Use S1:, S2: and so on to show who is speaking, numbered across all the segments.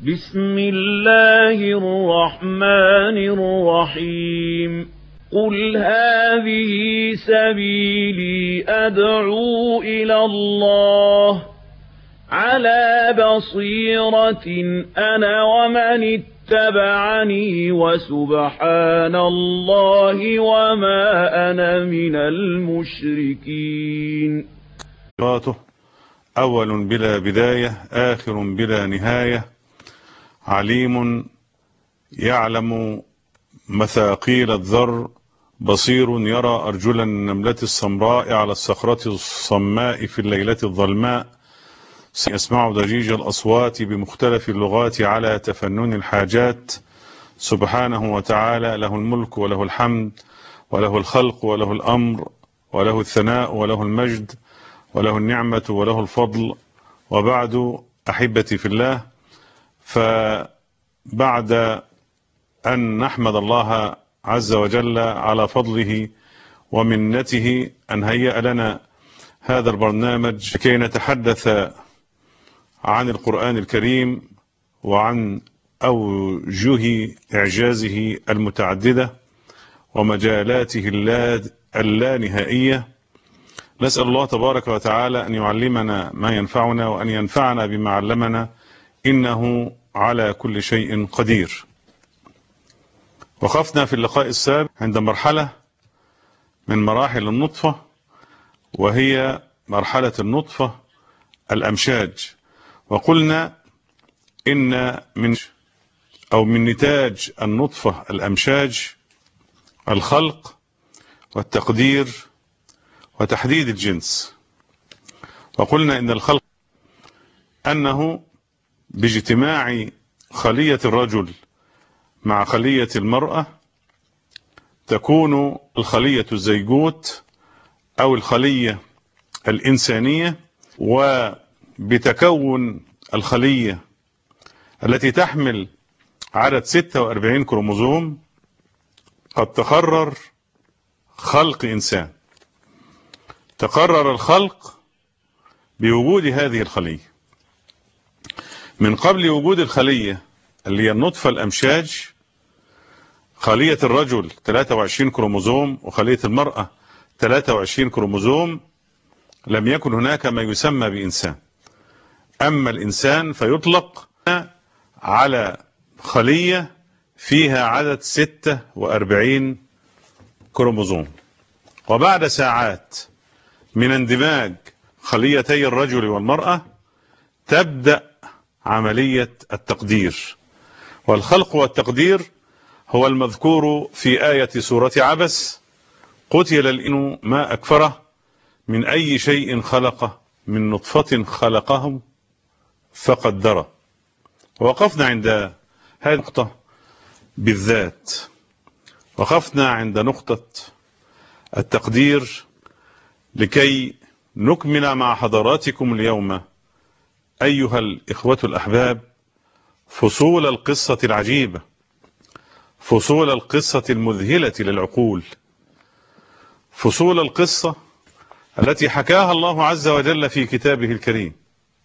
S1: بسم الله الرحمن الرحيم قل هذه سبيلي أدعو إلى الله على بصيرة أنا ومن اتبعني وسبحان الله وما أنا من المشركين.
S2: أول بلا بداية، آخر بلا نهاية، عليم يعلم مثاقيل الذر، بصير يرى أرجل النملة السمراء على الصخرة الصماء في الليلة الظلماء، يسمع ضجيج الأصوات بمختلف اللغات على تفنن الحاجات. سبحانه وتعالى له الملك وله الحمد وله الخلق وله الأمر وله الثناء وله المجد وله النعمة وله الفضل. وبعد أحبتي في الله، فبعد أن نحمد الله عز وجل على فضله ومنته أن هيأ لنا هذا البرنامج لكي نتحدث عن القرآن الكريم وعن أوجه إعجازه المتعددة ومجالاته اللانهائية، نسأل الله تبارك وتعالى أن يعلمنا ما ينفعنا وأن ينفعنا بما علمنا، إنه على كل شيء قدير. وقفنا في اللقاء السابق عند مرحلة من مراحل النطفة، وهي مرحلة النطفة الأمشاج، وقلنا إن من نتاج النطفة الأمشاج الخلق والتقدير وتحديد الجنس. وقلنا إن الخلق أنه باجتماع خلية الرجل مع خلية المرأة تكون الخلية الزيجوت أو الخلية الإنسانية، وبتكون الخلية التي تحمل عدد 46 كروموزوم قد تقرر خلق إنسان. تقرر الخلق بوجود هذه الخلية. من قبل وجود الخلية اللي هي النطفة الأمشاج، خلية الرجل 23 كروموزوم وخلية المرأة 23 كروموزوم، لم يكن هناك ما يسمى بإنسان. أما الإنسان فيطلق على خلية فيها عدد 46 كروموزوم. وبعد ساعات من اندماج خليتي الرجل والمرأة تبدأ عملية التقدير. والخلق والتقدير هو المذكور في آية سورة عبس: قتل الإنسان ما أكفره من أي شيء خلقه من نطفة خلقه فقدره. ووقفنا عند هذه النقطة بالذات، وقفنا عند نقطة التقدير لكي نكمل مع حضراتكم اليوم أيها الإخوة الأحباب فصول القصة العجيبة، فصول القصة المذهلة للعقول، فصول القصة التي حكاها الله عز وجل في كتابه الكريم،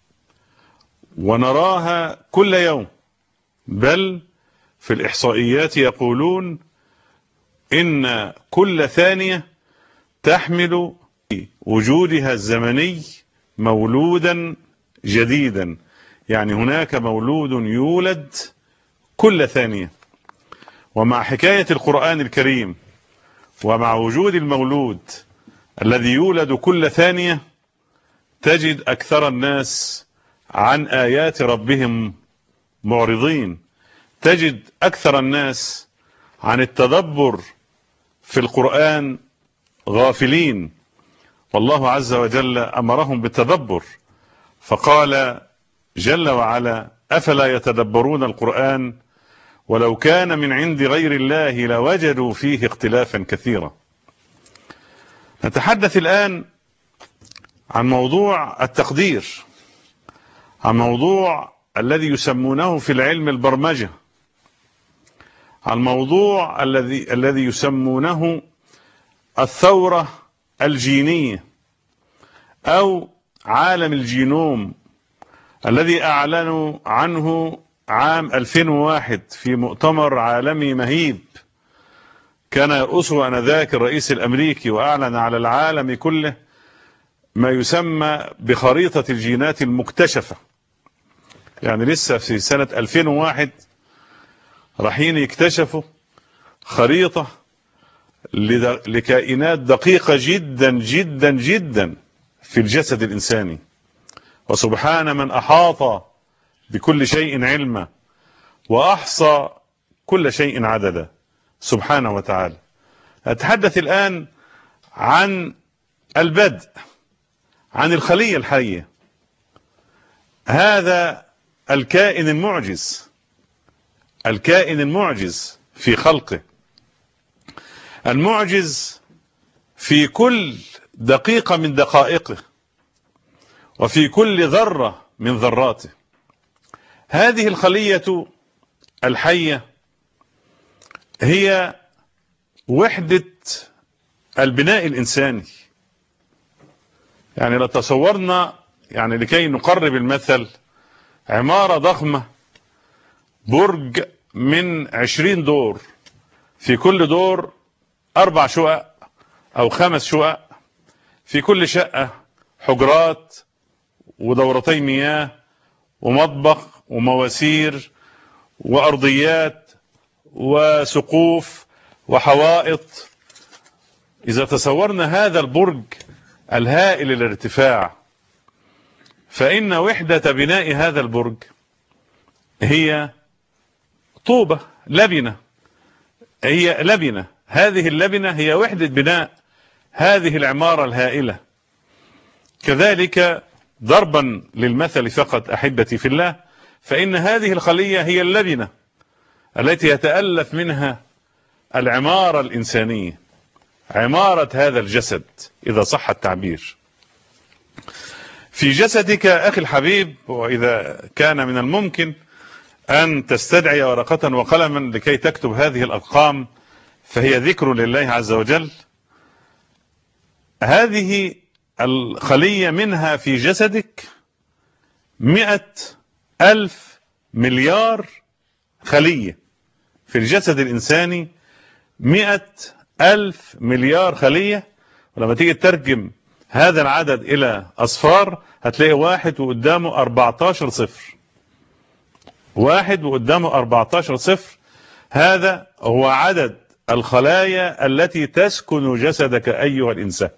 S2: ونراها كل يوم. بل في الإحصائيات يقولون إن كل ثانية تحمل وجودها الزمني مولودا جديدا، يعني هناك مولود يولد كل ثانية. ومع حكاية القرآن الكريم ومع وجود المولود الذي يولد كل ثانية، تجد أكثر الناس عن آيات ربهم معرضين، تجد أكثر الناس عن التدبر في القرآن غافلين. والله عز وجل أمرهم بالتدبر، فقال جل وعلا: أفلا يتدبرون القرآن ولو كان من عند غير الله لوجدوا فيه اختلافا كثيرا. نتحدث الآن عن موضوع التقدير، عن موضوع الذي يسمونه في العلم البرمجة، عن موضوع الذي يسمونه الثورة الجينية أو عالم الجينوم الذي أعلنوا عنه عام 2001 في مؤتمر عالمي مهيب كان يرأسه آنذاك الرئيس الأمريكي، وأعلن على العالم كله ما يسمى بخريطة الجينات المكتشفة. يعني لسه في سنة 2001 رايحين يكتشفوا خريطة لكائنات دقيقة جدا جدا جدا في الجسد الإنساني. وسبحان من أحاط بكل شيء علما وأحصى كل شيء عددا سبحانه وتعالى. أتحدث الآن عن البدء، عن الخلية الحية، هذا الكائن المعجز، الكائن المعجز في خلقه، المعجز في كل دقيقة من دقائقه، وفي كل ذرة من ذراته. هذه الخلية الحية هي وحدة البناء الإنساني. يعني لو تصورنا، يعني لكي نقرب المثل، عمارة ضخمة، برج من 20 دور، في كل دور 4 شقق أو 5 شقق، في كل شقة حجرات ودورتي مياه ومطبخ ومواسير وأرضيات وسقوف وحوائط. إذا تصورنا هذا البرج الهائل الارتفاع، فإن وحدة بناء هذا البرج هي طوبة، لبنة، هي لبنة. هذه اللبنة هي وحدة بناء هذه العمارة الهائلة. كذلك ضربا للمثل فقط أحبتي في الله، فإن هذه الخلية هي اللبنة التي يتألف منها العمارة الإنسانية، عمارة هذا الجسد إذا صح التعبير. في جسدك أخي الحبيب، وإذا كان من الممكن أن تستدعي ورقة وقلما لكي تكتب هذه الأرقام، فهي ذكر لله عز وجل. هذه الخلية منها في جسدك 100,000 مليار خلية. في الجسد الإنساني 100,000 مليار خلية. ولما تيجي تترجم هذا العدد إلى أصفار هتلاقي 1 وقدامه 14 صفر، 1 وقدامه 14 صفر. هذا هو عدد الخلايا التي تسكن جسدك أيها الإنسان.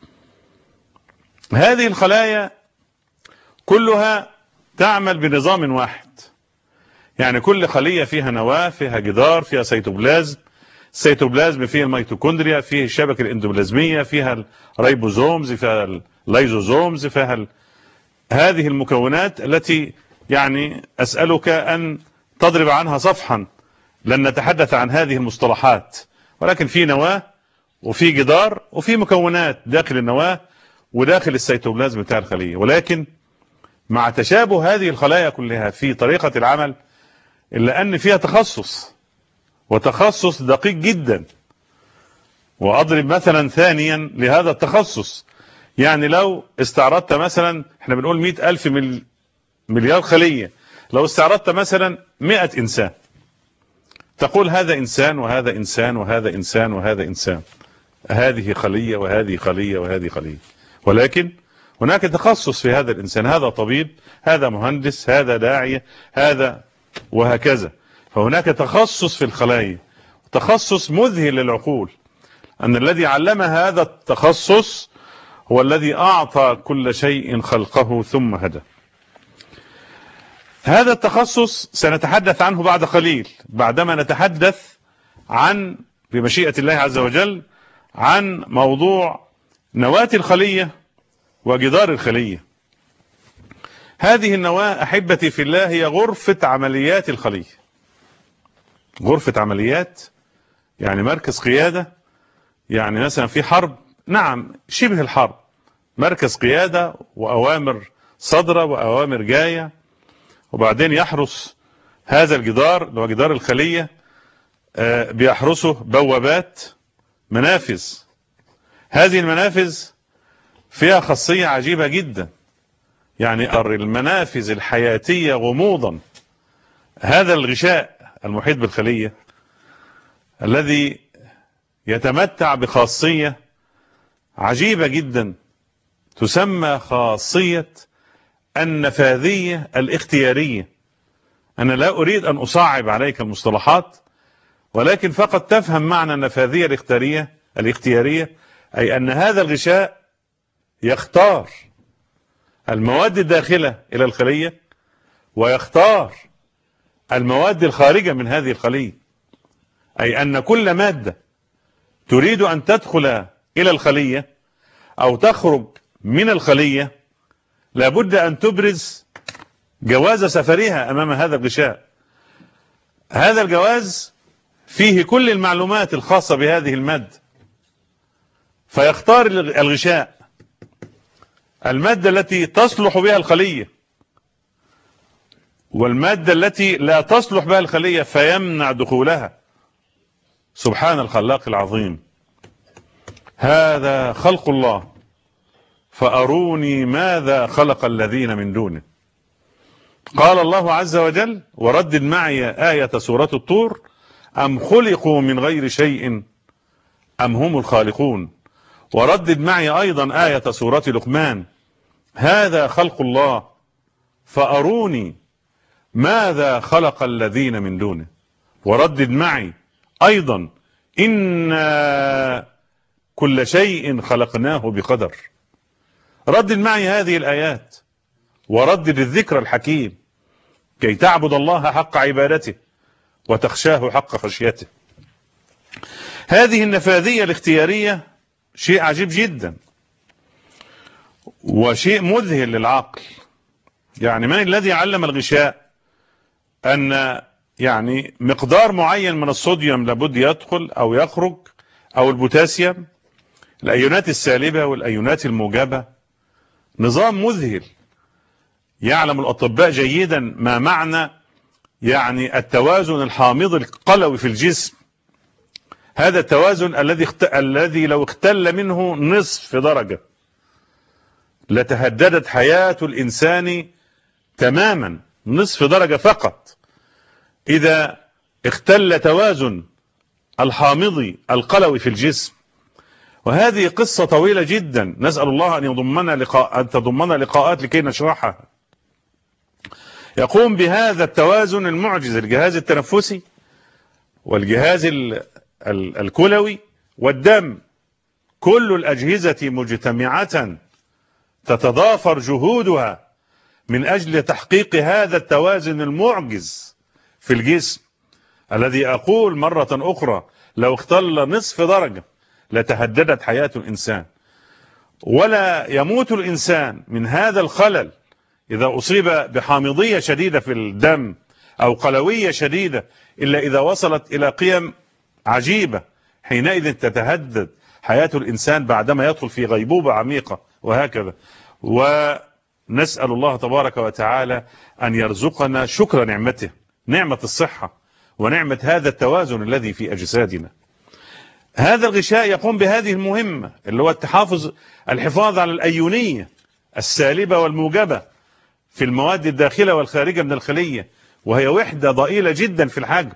S2: هذه الخلايا كلها تعمل بنظام واحد. يعني كل خلية فيها نواة، فيها جدار، فيها سيتوبلازم، السيتوبلازم فيه الميتوكوندريا، فيه الشبكة الاندوبلازمية، فيها الريبوزومز، فيها اللايزوزومز، فيها هذه المكونات التي يعني أسألك أن تضرب عنها صفحا، لن نتحدث عن هذه المصطلحات، ولكن في نواة وفي جدار وفي مكونات داخل النواة وداخل السيتوبلازم بتاع الخلية. ولكن مع تشابه هذه الخلايا كلها في طريقة العمل، إلا أن فيها تخصص، وتخصص دقيق جدا. وأضرب مثلا ثانيا لهذا التخصص. يعني لو استعرضت مثلا، احنا بنقول 100,000 مليار خلية، لو استعرضت مثلا 100 إنسان، تقول هذا إنسان وهذا إنسان وهذا إنسان وهذا إنسان، هذه خلية وهذه خلية وهذه خلية. ولكن هناك تخصص في هذا الإنسان، هذا طبيب، هذا مهندس، هذا داعية، هذا وهكذا. فهناك تخصص في الخلايا، تخصص مذهل للعقول، أن الذي علم هذا التخصص هو الذي أعطى كل شيء خلقه ثم هدى. هذا التخصص سنتحدث عنه بعد قليل، بعدما نتحدث عن بمشيئة الله عز وجل عن موضوع نواة الخلية وجدار الخلية. هذه النواة أحبتي في الله هي غرفة عمليات الخلية. غرفة عمليات يعني مركز قيادة. يعني مثلا في حرب، نعم شبه الحرب، مركز قيادة وأوامر صادرة وأوامر جاية، وبعدين يحرس هذا الجدار اللي هو جدار الخلية، بيحرسه بوابات، منافذ. هذه المنافذ فيها خاصية عجيبة جدا، يعني المنافذ الحياتية غموضا هذا الغشاء المحيط بالخلية الذي يتمتع بخاصية عجيبة جدا تسمى خاصية النفاذية الاختيارية. أنا لا أريد أن أصعب عليك المصطلحات، ولكن فقط تفهم معنى النفاذية الاختيارية، أي أن هذا الغشاء يختار المواد الداخلة إلى الخلية ويختار المواد الخارجة من هذه الخلية، أي أن كل مادة تريد أن تدخل إلى الخلية أو تخرج من الخلية لابد أن تبرز جواز سفرها أمام هذا الغشاء. هذا الجواز فيه كل المعلومات الخاصة بهذه المادة، فيختار الغشاء المادة التي تصلح بها الخلية والمادة التي لا تصلح بها الخلية فيمنع دخولها. سبحان الخلاق العظيم. هذا خلق الله، فأروني ماذا خلق الذين من دونه. قال الله عز وجل: وردد معي آية سورة الطور: أم خلقوا من غير شيء أم هم الخالقون. وردد معي أيضا آية سورة لقمان: هذا خلق الله فأروني ماذا خلق الذين من دونه. وردد معي أيضا: إنا كل شيء خلقناه بقدر. ردد معي هذه الآيات، وردد الذكر الحكيم كي تعبد الله حق عبادته وتخشاه حق خشيته. هذه النفاذية الاختيارية شيء عجيب جدا وشيء مذهل للعقل. يعني من الذي علم الغشاء أن يعني مقدار معين من الصوديوم لابد يدخل أو يخرج، أو البوتاسيوم، الأيونات السالبة والأيونات الموجبة؟ نظام مذهل. يعلم الأطباء جيدا ما معنى يعني التوازن الحامض القلوي في الجسم. هذا التوازن الذي لو اختل منه نصف درجة لتهددت حياة الإنسان تماما. نصف درجة فقط إذا اختل توازن الحامض القلوي في الجسم. وهذه قصة طويلة جدا، نسأل الله أن تضمنا لقاءات لكي نشرحها. يقوم بهذا التوازن المعجز الجهاز التنفسي والجهاز الكلوي والدم، كل الأجهزة مجتمعة تتضافر جهودها من أجل تحقيق هذا التوازن المعجز في الجسم، الذي أقول مرة أخرى لو اختل نصف درجة لتهددت حياة الإنسان. ولا يموت الإنسان من هذا الخلل إذا أصيب بحامضية شديدة في الدم أو قلوية شديدة إلا إذا وصلت إلى قيم عجيبة، حينئذ تتهدد حياة الإنسان بعدما يدخل في غيبوبة عميقة. وهكذا. ونسأل الله تبارك وتعالى أن يرزقنا شكر نعمته، نعمة الصحة ونعمة هذا التوازن الذي في أجسادنا. هذا الغشاء يقوم بهذه المهمة اللي هو الحفاظ على الأيونية السالبة والموجبة في المواد الداخلة والخارجة من الخلية، وهي وحدة ضئيلة جدا في الحجم.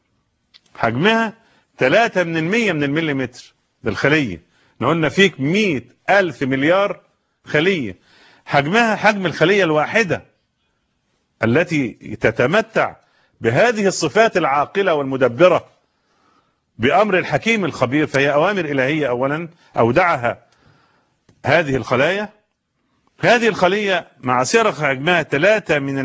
S2: حجمها 3 من 100 من المليمتر للخلية. قلنا فيك 100,000 مليار خلية، حجمها حجم الخلية الواحدة التي تتمتع بهذه الصفات العاقلة والمدبرة بأمر الحكيم الخبير. فهي أوامر إلهية أولا أودعها هذه الخلايا. هذه الخلية مع سير حجمها 3 من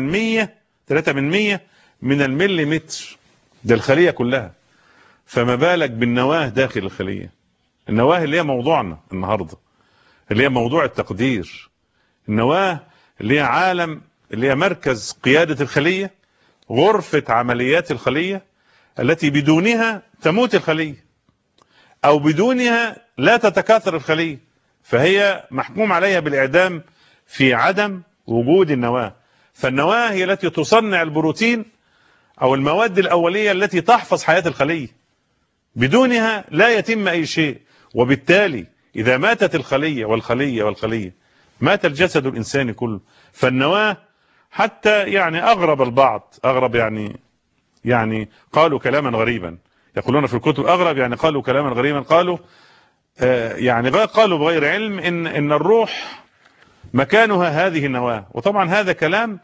S2: 100 من المليمتر، ده الخلية كلها. فما بالك بالنواة داخل الخلية، النواة اللي هي موضوعنا النهاردة، اللي هي موضوع التقدير. النواة اللي هي عالم، اللي هي مركز قيادة الخلية، غرفة عمليات الخلية التي بدونها تموت الخلية أو بدونها لا تتكاثر الخلية، فهي محكوم عليها بالإعدام في عدم وجود النواة. فالنواة هي التي تصنع البروتين أو المواد الأولية التي تحفظ حياة الخلية، بدونها لا يتم أي شيء. وبالتالي إذا ماتت الخلية والخلية مات الجسد الإنساني كله. فالنواة حتى يعني أغرب البعض، أغرب يعني يعني قالوا كلاما غريبا، يقولون في الكتب أغرب، يعني قالوا كلاما غريبا، قالوا يعني قالوا بغير علم إن الروح مكانها هذه النواة. وطبعا هذا كلام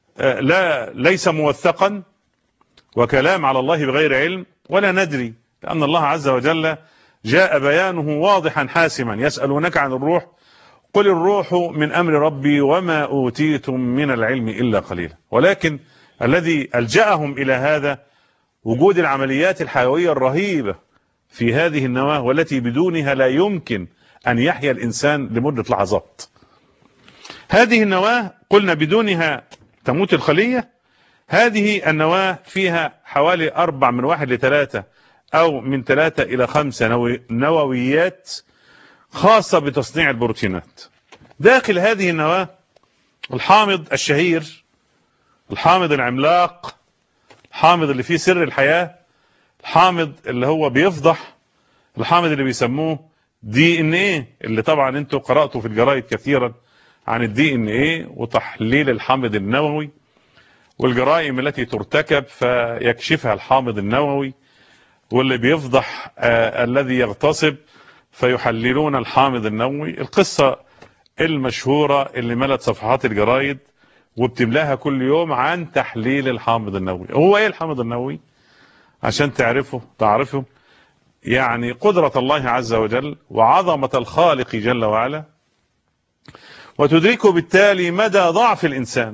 S2: ليس موثقا، وكلام على الله بغير علم، ولا ندري، لأن الله عز وجل جاء بيانه واضحا حاسما. يسألونك عن الروح قل الروح من أمر ربي وما أوتيتم من العلم إلا قليلا. ولكن الذي ألجأهم إلى هذا وجود العمليات الحيوية الرهيبة في هذه النواة، والتي بدونها لا يمكن أن يحيا الإنسان لمدة لحظات. هذه النواة قلنا بدونها تموت الخلية. هذه النواة فيها حوالي 4 من 1 ل3 أو من 3 إلى 5 نوويات خاصة بتصنيع البروتينات. داخل هذه النواة الحامض الشهير، الحامض العملاق، الحامض اللي فيه سر الحياة، الحامض اللي هو بيفضح، الحامض اللي بيسموه DNA، اللي طبعا انتوا قرأتوا في الجرايد كثيرا عن DNA وتحليل الحامض النووي والجرائم التي ترتكب فيكشفها الحامض النووي، واللي بيفضح الذي يغتصب فيحللون الحامض النووي. القصة المشهورة اللي ملت صفحات الجرايد وبتملاها كل يوم عن تحليل الحامض النووي. هو ايه الحامض النووي؟ عشان تعرفوا يعني قدرة الله عز وجل وعظمة الخالق جل وعلا، وتدركوا بالتالي مدى ضعف الإنسان.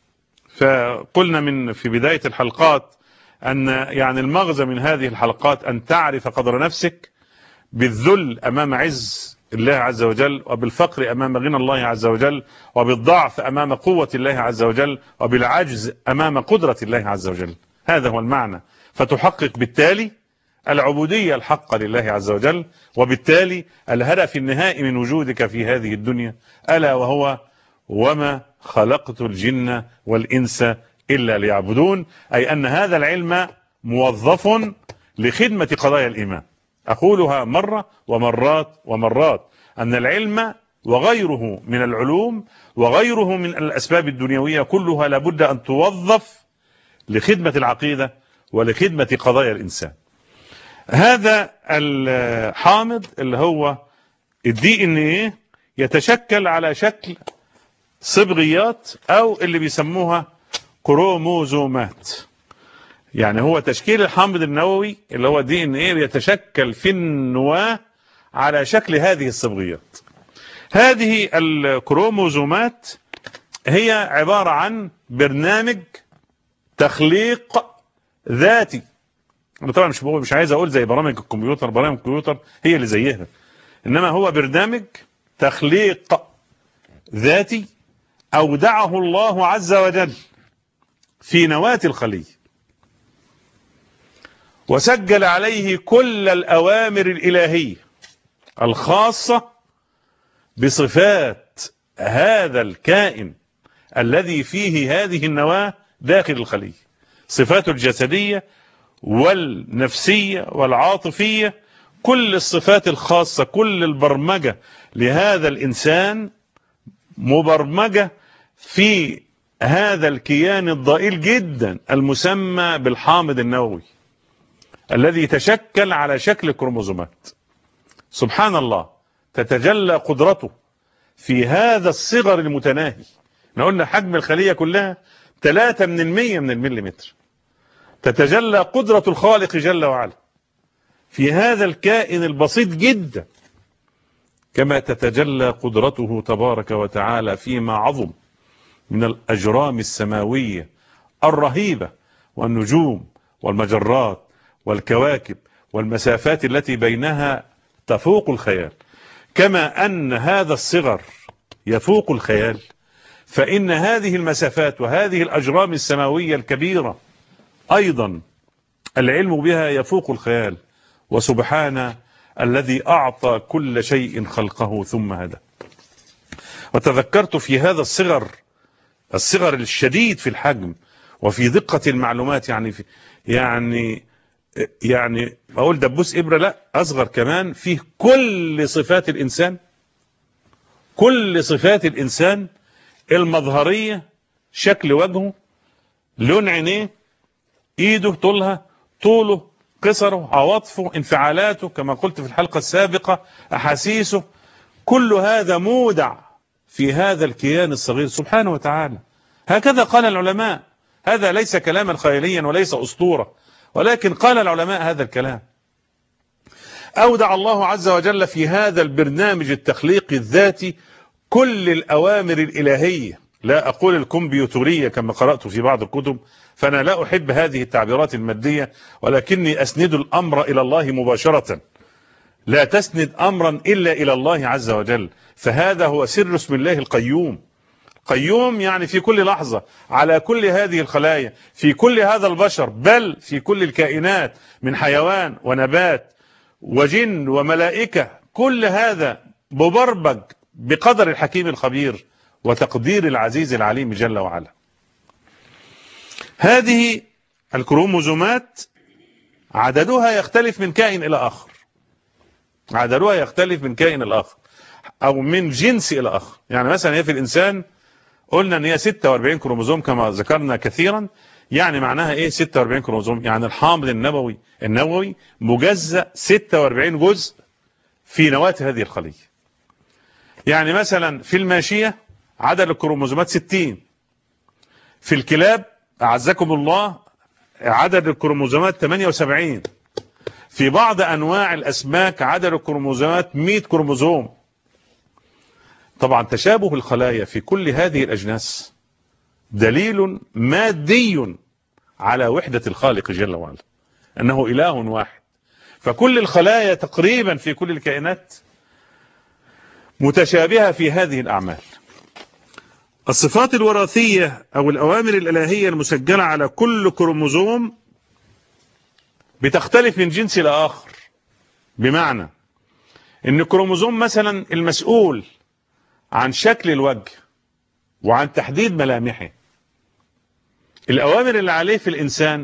S2: فقلنا في بداية الحلقات أن يعني المغزى من هذه الحلقات أن تعرف قدر نفسك بالذل أمام عز الله عز وجل، وبالفقر أمام غنى الله عز وجل، وبالضعف أمام قوة الله عز وجل، وبالعجز أمام قدرة الله عز وجل. هذا هو المعنى. فتحقق بالتالي العبودية الحقة لله عز وجل، وبالتالي الهدف النهائي من وجودك في هذه الدنيا، ألا وهو وما خلقت الجن والإنس إلا ليعبدون، أي أن هذا العلم موظف لخدمة قضايا الإيمان. أقولها مرة ومرات ومرات، أن العلم وغيره من العلوم وغيره من الأسباب الدنيوية كلها لابد أن توظف لخدمة العقيدة ولخدمة قضايا الإنسان. هذا الحامض اللي هو DNA يتشكل على شكل صبغيات أو اللي بيسموها كروموزومات. يعني هو تشكيل الحامض النووي اللي هو DNA يتشكل في النواة على شكل هذه الصبغيات. هذه الكروموزومات هي عبارة عن برنامج تخليق ذاتي. أنا طبعا مش عايز أقول زي برامج الكمبيوتر، برامج الكمبيوتر هي اللي زيها، إنما هو برنامج تخليق ذاتي أودعه الله عز وجل في نواة الخلية، وسجل عليه كل الأوامر الإلهية الخاصة بصفات هذا الكائن الذي فيه هذه النواة داخل الخلية، صفاته الجسدية والنفسية والعاطفية، كل الصفات الخاصة، كل البرمجة لهذا الإنسان مبرمجة في هذا الكيان الضئيل جدا المسمى بالحامض النووي الذي تشكل على شكل كروموزومات. سبحان الله، تتجلى قدرته في هذا الصغر المتناهي. قلنا حجم الخلية كلها 3 من 100 من المليمتر. تتجلى قدرة الخالق جل وعلا في هذا الكائن البسيط جدا، كما تتجلى قدرته تبارك وتعالى فيما عظم من الأجرام السماوية الرهيبة والنجوم والمجرات والكواكب والمسافات التي بينها تفوق الخيال. كما أن هذا الصغر يفوق الخيال، فإن هذه المسافات وهذه الأجرام السماوية الكبيرة أيضا العلم بها يفوق الخيال. وسبحان الذي أعطى كل شيء خلقه ثم هدى. وتذكرت في هذا الصغر الشديد في الحجم وفي دقة المعلومات، يعني أقول دبوس إبرة، لا أصغر كمان، فيه كل صفات الإنسان، كل صفات الإنسان المظهرية، شكل وجهه، لون عينيه، ايده طولها، طوله، قصره، عواطفه، انفعالاته كما قلت في الحلقة السابقة، احاسيسه، كل هذا مودع في هذا الكيان الصغير سبحانه وتعالى. هكذا قال العلماء، هذا ليس كلاما خياليا وليس أسطورة، ولكن قال العلماء هذا الكلام. أودع الله عز وجل في هذا البرنامج التخليقي الذاتي كل الأوامر الإلهية، لا أقول الكمبيوترية كما قرأت في بعض الكتب، فأنا لا أحب هذه التعبيرات المادية، ولكني أسند الأمر إلى الله مباشرة، لا تسند أمرا إلا إلى الله عز وجل. فهذا هو سر اسم الله القيوم. قيوم يعني في كل لحظة على كل هذه الخلايا، في كل هذا البشر، بل في كل الكائنات من حيوان ونبات وجن وملائكة، كل هذا مبرمج بقدر الحكيم الخبير وتقدير العزيز العليم جل وعلا. هذه الكروموزومات عددها يختلف من كائن إلى آخر، عددها يختلف من كائن إلى آخر أو من جنس إلى آخر. يعني مثلا هي في الإنسان قلنا ان هي 46 كروموزوم كما ذكرنا كثيرا. يعني معناها ايه 46 كروموزوم؟ يعني الحامض النووي مجزأ 46 جزء في نواة هذه الخلية. يعني مثلا في الماشية عدد الكروموزومات 60، في الكلاب اعزكم الله عدد الكروموزومات 78، في بعض انواع الاسماك عدد الكروموزومات 100 كروموزوم. طبعا تشابه الخلايا في كل هذه الأجناس دليل مادي على وحدة الخالق جل وعلا، أنه إله واحد. فكل الخلايا تقريبا في كل الكائنات متشابهة في هذه الأعمال. الصفات الوراثية أو الأوامر الإلهية المسجلة على كل كروموزوم بتختلف من جنس إلى آخر، بمعنى أن كروموزوم مثلا المسؤول عن شكل الوجه وعن تحديد ملامحه، الأوامر اللي عليه في الإنسان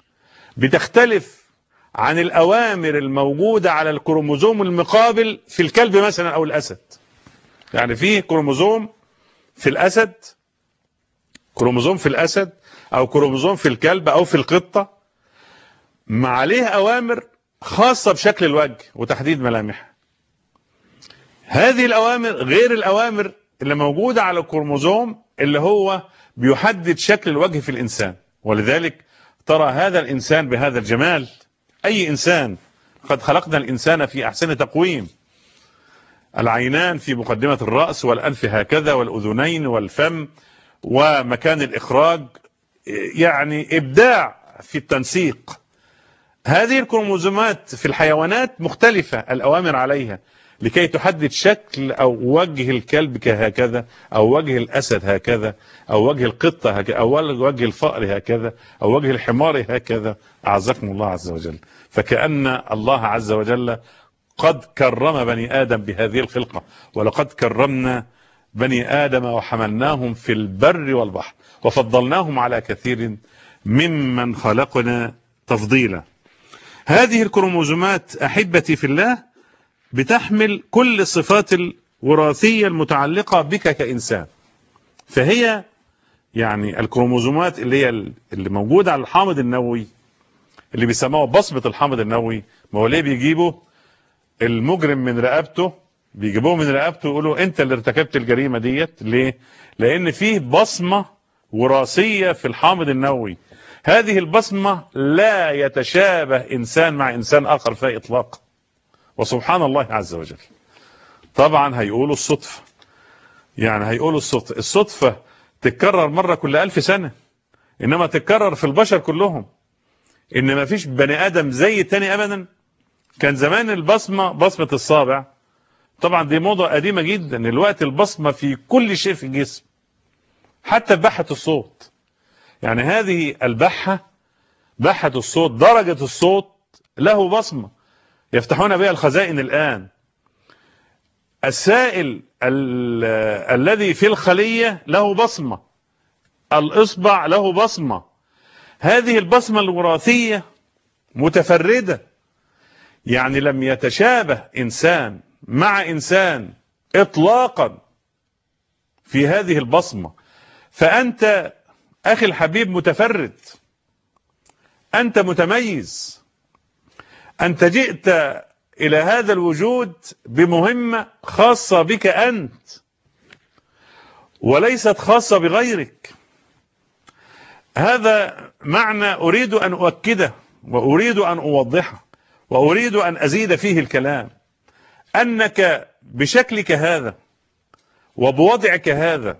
S2: بتختلف عن الأوامر الموجودة على الكروموزوم المقابل في الكلب مثلا أو الأسد. يعني فيه كروموزوم في الأسد، كروموزوم في الأسد أو كروموزوم في الكلب أو في القطة، ما عليه أوامر خاصة بشكل الوجه وتحديد ملامحه. هذه الأوامر غير الأوامر اللي موجودة على الكروموزوم اللي هو بيحدد شكل الوجه في الإنسان. ولذلك ترى هذا الإنسان بهذا الجمال، أي إنسان، قد خلقنا الإنسان في أحسن تقويم، العينان في مقدمة الرأس، والأنف هكذا، والأذنين والفم ومكان الإخراج، يعني إبداع في التنسيق. هذه الكروموزومات في الحيوانات مختلفة الأوامر عليها لكي تحدد شكل أو وجه الكلب هكذا، أو وجه الأسد هكذا، أو وجه القطة هكذا، أو وجه الفأر هكذا، أو وجه الحمار هكذا، أعزكم الله عز وجل. فكأن الله عز وجل قد كرم بني آدم بهذه الخلقة. ولقد كرمنا بني آدم وحملناهم في البر والبحر وفضلناهم على كثير ممن خلقنا تفضيلا. هذه الكروموزومات أحبتي في الله بتحمل كل الصفات الوراثية المتعلقة بك كإنسان. فهي يعني الكروموزومات اللي موجودة على الحامض النووي اللي بيسموها بصمة الحامض النووي. ما هو ليه بيجيبوا المجرم من رقبته، بيجيبوه من رقبته يقولوا انت اللي ارتكبت الجريمة ديت؟ ليه؟ لان فيه بصمة وراثية في الحامض النووي. هذه البصمة لا يتشابه انسان مع انسان اخر فيها اطلاقا. وسبحان الله عز وجل. طبعا هيقولوا الصدفة، يعني هيقولوا الصدفة تتكرر مرة كل 1000 سنة، انما تتكرر في البشر كلهم، ان ما فيش بني ادم زي التاني ابدا. كان زمان البصمة بصمة الصابع، طبعا دي موضة قديمة جدا. الوقت البصمة في كل شيء في الجسم، حتى بحة الصوت. يعني هذه البحة، بحة الصوت، درجة الصوت له بصمة يفتحون بها الخزائن الآن. السائل الذي في الخلية له بصمة، الإصبع له بصمة. هذه البصمة الوراثية متفردة، يعني لم يتشابه إنسان مع إنسان إطلاقا في هذه البصمة. فأنت أخي الحبيب متفرد، أنت متميز، أنت جئت إلى هذا الوجود بمهمة خاصة بك أنت وليست خاصة بغيرك. هذا معنى أريد أن أؤكده وأريد أن أوضحه وأريد أن أزيد فيه الكلام، أنك بشكلك هذا وبوضعك هذا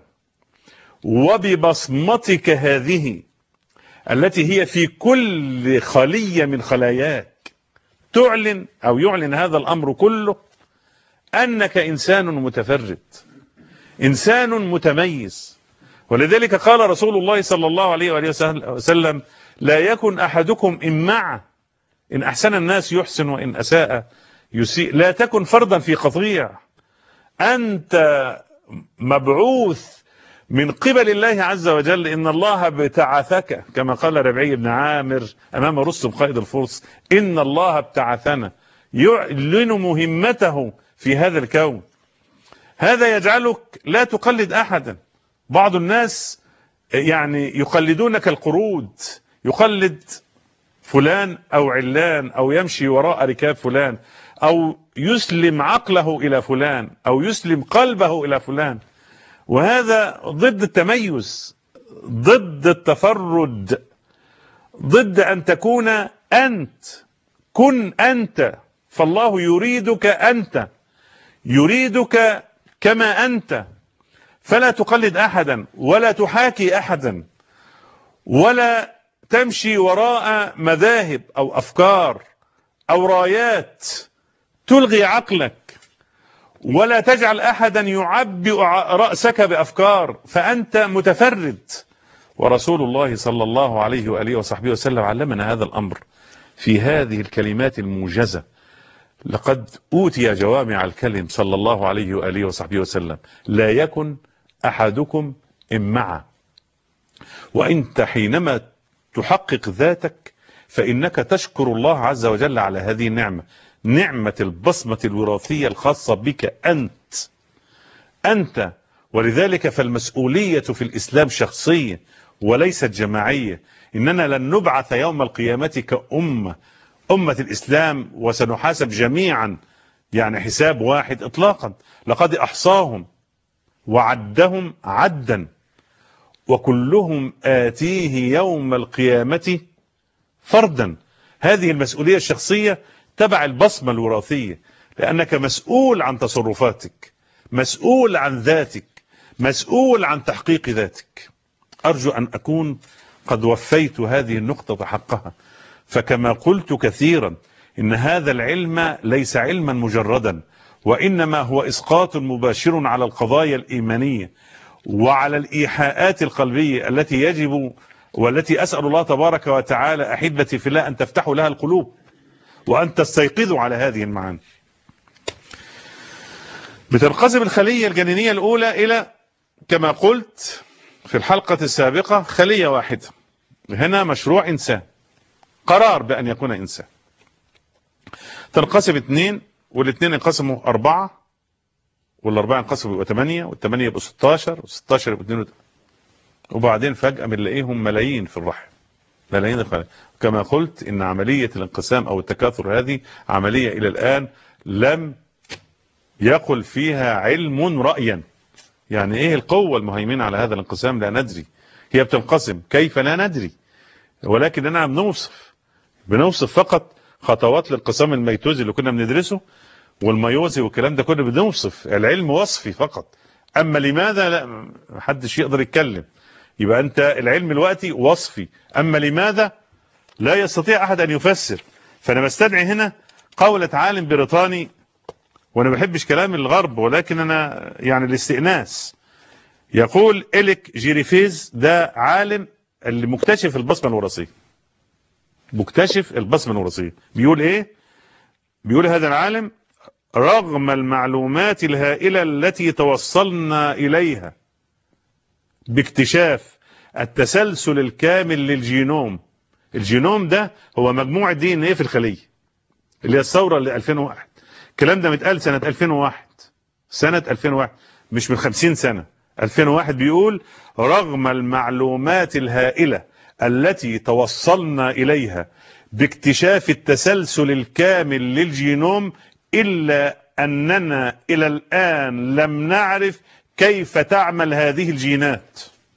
S2: وببصمتك هذه التي هي في كل خلية من خلاياك تعلن أو يعلن هذا الأمر كله أنك إنسان متفرد، إنسان متميز. ولذلك قال رسول الله صلى الله عليه وآله وسلم: لا يكن أحدكم إمعة، إن أحسن الناس يحسن وإن أساء يسيء. لا تكن فردا في قطيع، أنت مبعوث من قبل الله عز وجل. إن الله ابتعثك كما قال ربعي بن عامر أمام رستم قائد الفرس: إن الله ابتعثنا، يعلن مهمته في هذا الكون. هذا يجعلك لا تقلد أحدا. بعض الناس يعني يقلدونك القرود، يقلد فلان أو علان أو يمشي وراء ركاب فلان أو يسلم عقله إلى فلان أو يسلم قلبه إلى فلان، وهذا ضد التميز، ضد التفرد، ضد أن تكون أنت. كن أنت، فالله يريدك أنت، يريدك كما أنت. فلا تقلد أحدا ولا تحاكي أحدا ولا تمشي وراء مذاهب أو أفكار أو رايات تلغي عقلك، ولا تجعل أحدا يعبئ رأسك بأفكار، فأنت متفرد. ورسول الله صلى الله عليه وآله وصحبه وسلم علمنا هذا الأمر في هذه الكلمات الموجزة: لقد أوتي جوامع الكلم صلى الله عليه وآله وصحبه وسلم. لا يكن أحدكم إمعة. وأنت حينما تحقق ذاتك فإنك تشكر الله عز وجل على هذه النعمة، نعمة البصمة الوراثية الخاصة بك أنت. ولذلك فالمسؤولية في الإسلام شخصية وليست جماعية. إننا لن نبعث يوم القيامة أمة الإسلام وسنحاسب جميعا يعني حساب واحد إطلاقا. لقد أحصاهم وعدهم عدا وكلهم آتيه يوم القيامة فردا. هذه المسؤولية الشخصية تبع البصمة الوراثية، لأنك مسؤول عن تصرفاتك، مسؤول عن ذاتك، مسؤول عن تحقيق ذاتك. أرجو أن أكون قد وفيت هذه النقطة حقها. فكما قلت كثيرا إن هذا العلم ليس علما مجردا، وإنما هو إسقاط مباشر على القضايا الإيمانية وعلى الإيحاءات القلبية التي يجب والتي أسأل الله تبارك وتعالى أحبتي في الله أن تفتحوا لها القلوب وأن تستيقظوا على هذه المعاني. بتنقسم الخلية الجنينية الأولى إلى كما قلت في الحلقة السابقة خلية واحدة. هنا مشروع إنسان، قرار بأن يكون إنسان. تنقسم 2 والاثنين ينقسموا 4 والأربعة ينقسموا يبقوا 8 والثمانية يبقوا 16 و16 يبقوا 2 وبعدين فجأة بنلاقيهم ملايين في الرحم، ملايين الخلايا. كما قلت إن عملية الانقسام أو التكاثر هذه عملية إلى الآن لم يقل فيها علم رأيا. يعني إيه القوة المهيمنة على هذا الانقسام؟ لا ندري. هي بتنقسم كيف؟ لا ندري. ولكننا بنوصف فقط خطوات الانقسام الميتوزي اللي كنا بندرسه والميوزي والكلام ده كله، بنوصف. العلم وصفي فقط. أما لماذا لا محدش يقدر يتكلم. يبقى أنت العلم الوقتي وصفي، أما لماذا لا يستطيع أحد أن يفسر. فأنا بستدعي هنا قولة عالم بريطاني، وأنا ما بحبش كلام الغرب ولكن أنا يعني الاستئناس. يقول إليك جيريفيز، ده عالم اللي مكتشف البصمة الوراثية، مكتشف البصمة الوراثية. بيقول إيه؟ بيقول هذا العالم: رغم المعلومات الهائلة التي توصلنا إليها باكتشاف التسلسل الكامل للجينوم. الجينوم ده هو مجموعة دي ان ايه في الخلية، اللي هي الثورة اللي 2001. الكلام ده متقال سنة 2001، سنة 2001 مش من 50 سنة. 2001 بيقول: رغم المعلومات الهائلة التي توصلنا إليها باكتشاف التسلسل الكامل للجينوم، إلا أننا إلى الآن لم نعرف كيف تعمل هذه الجينات.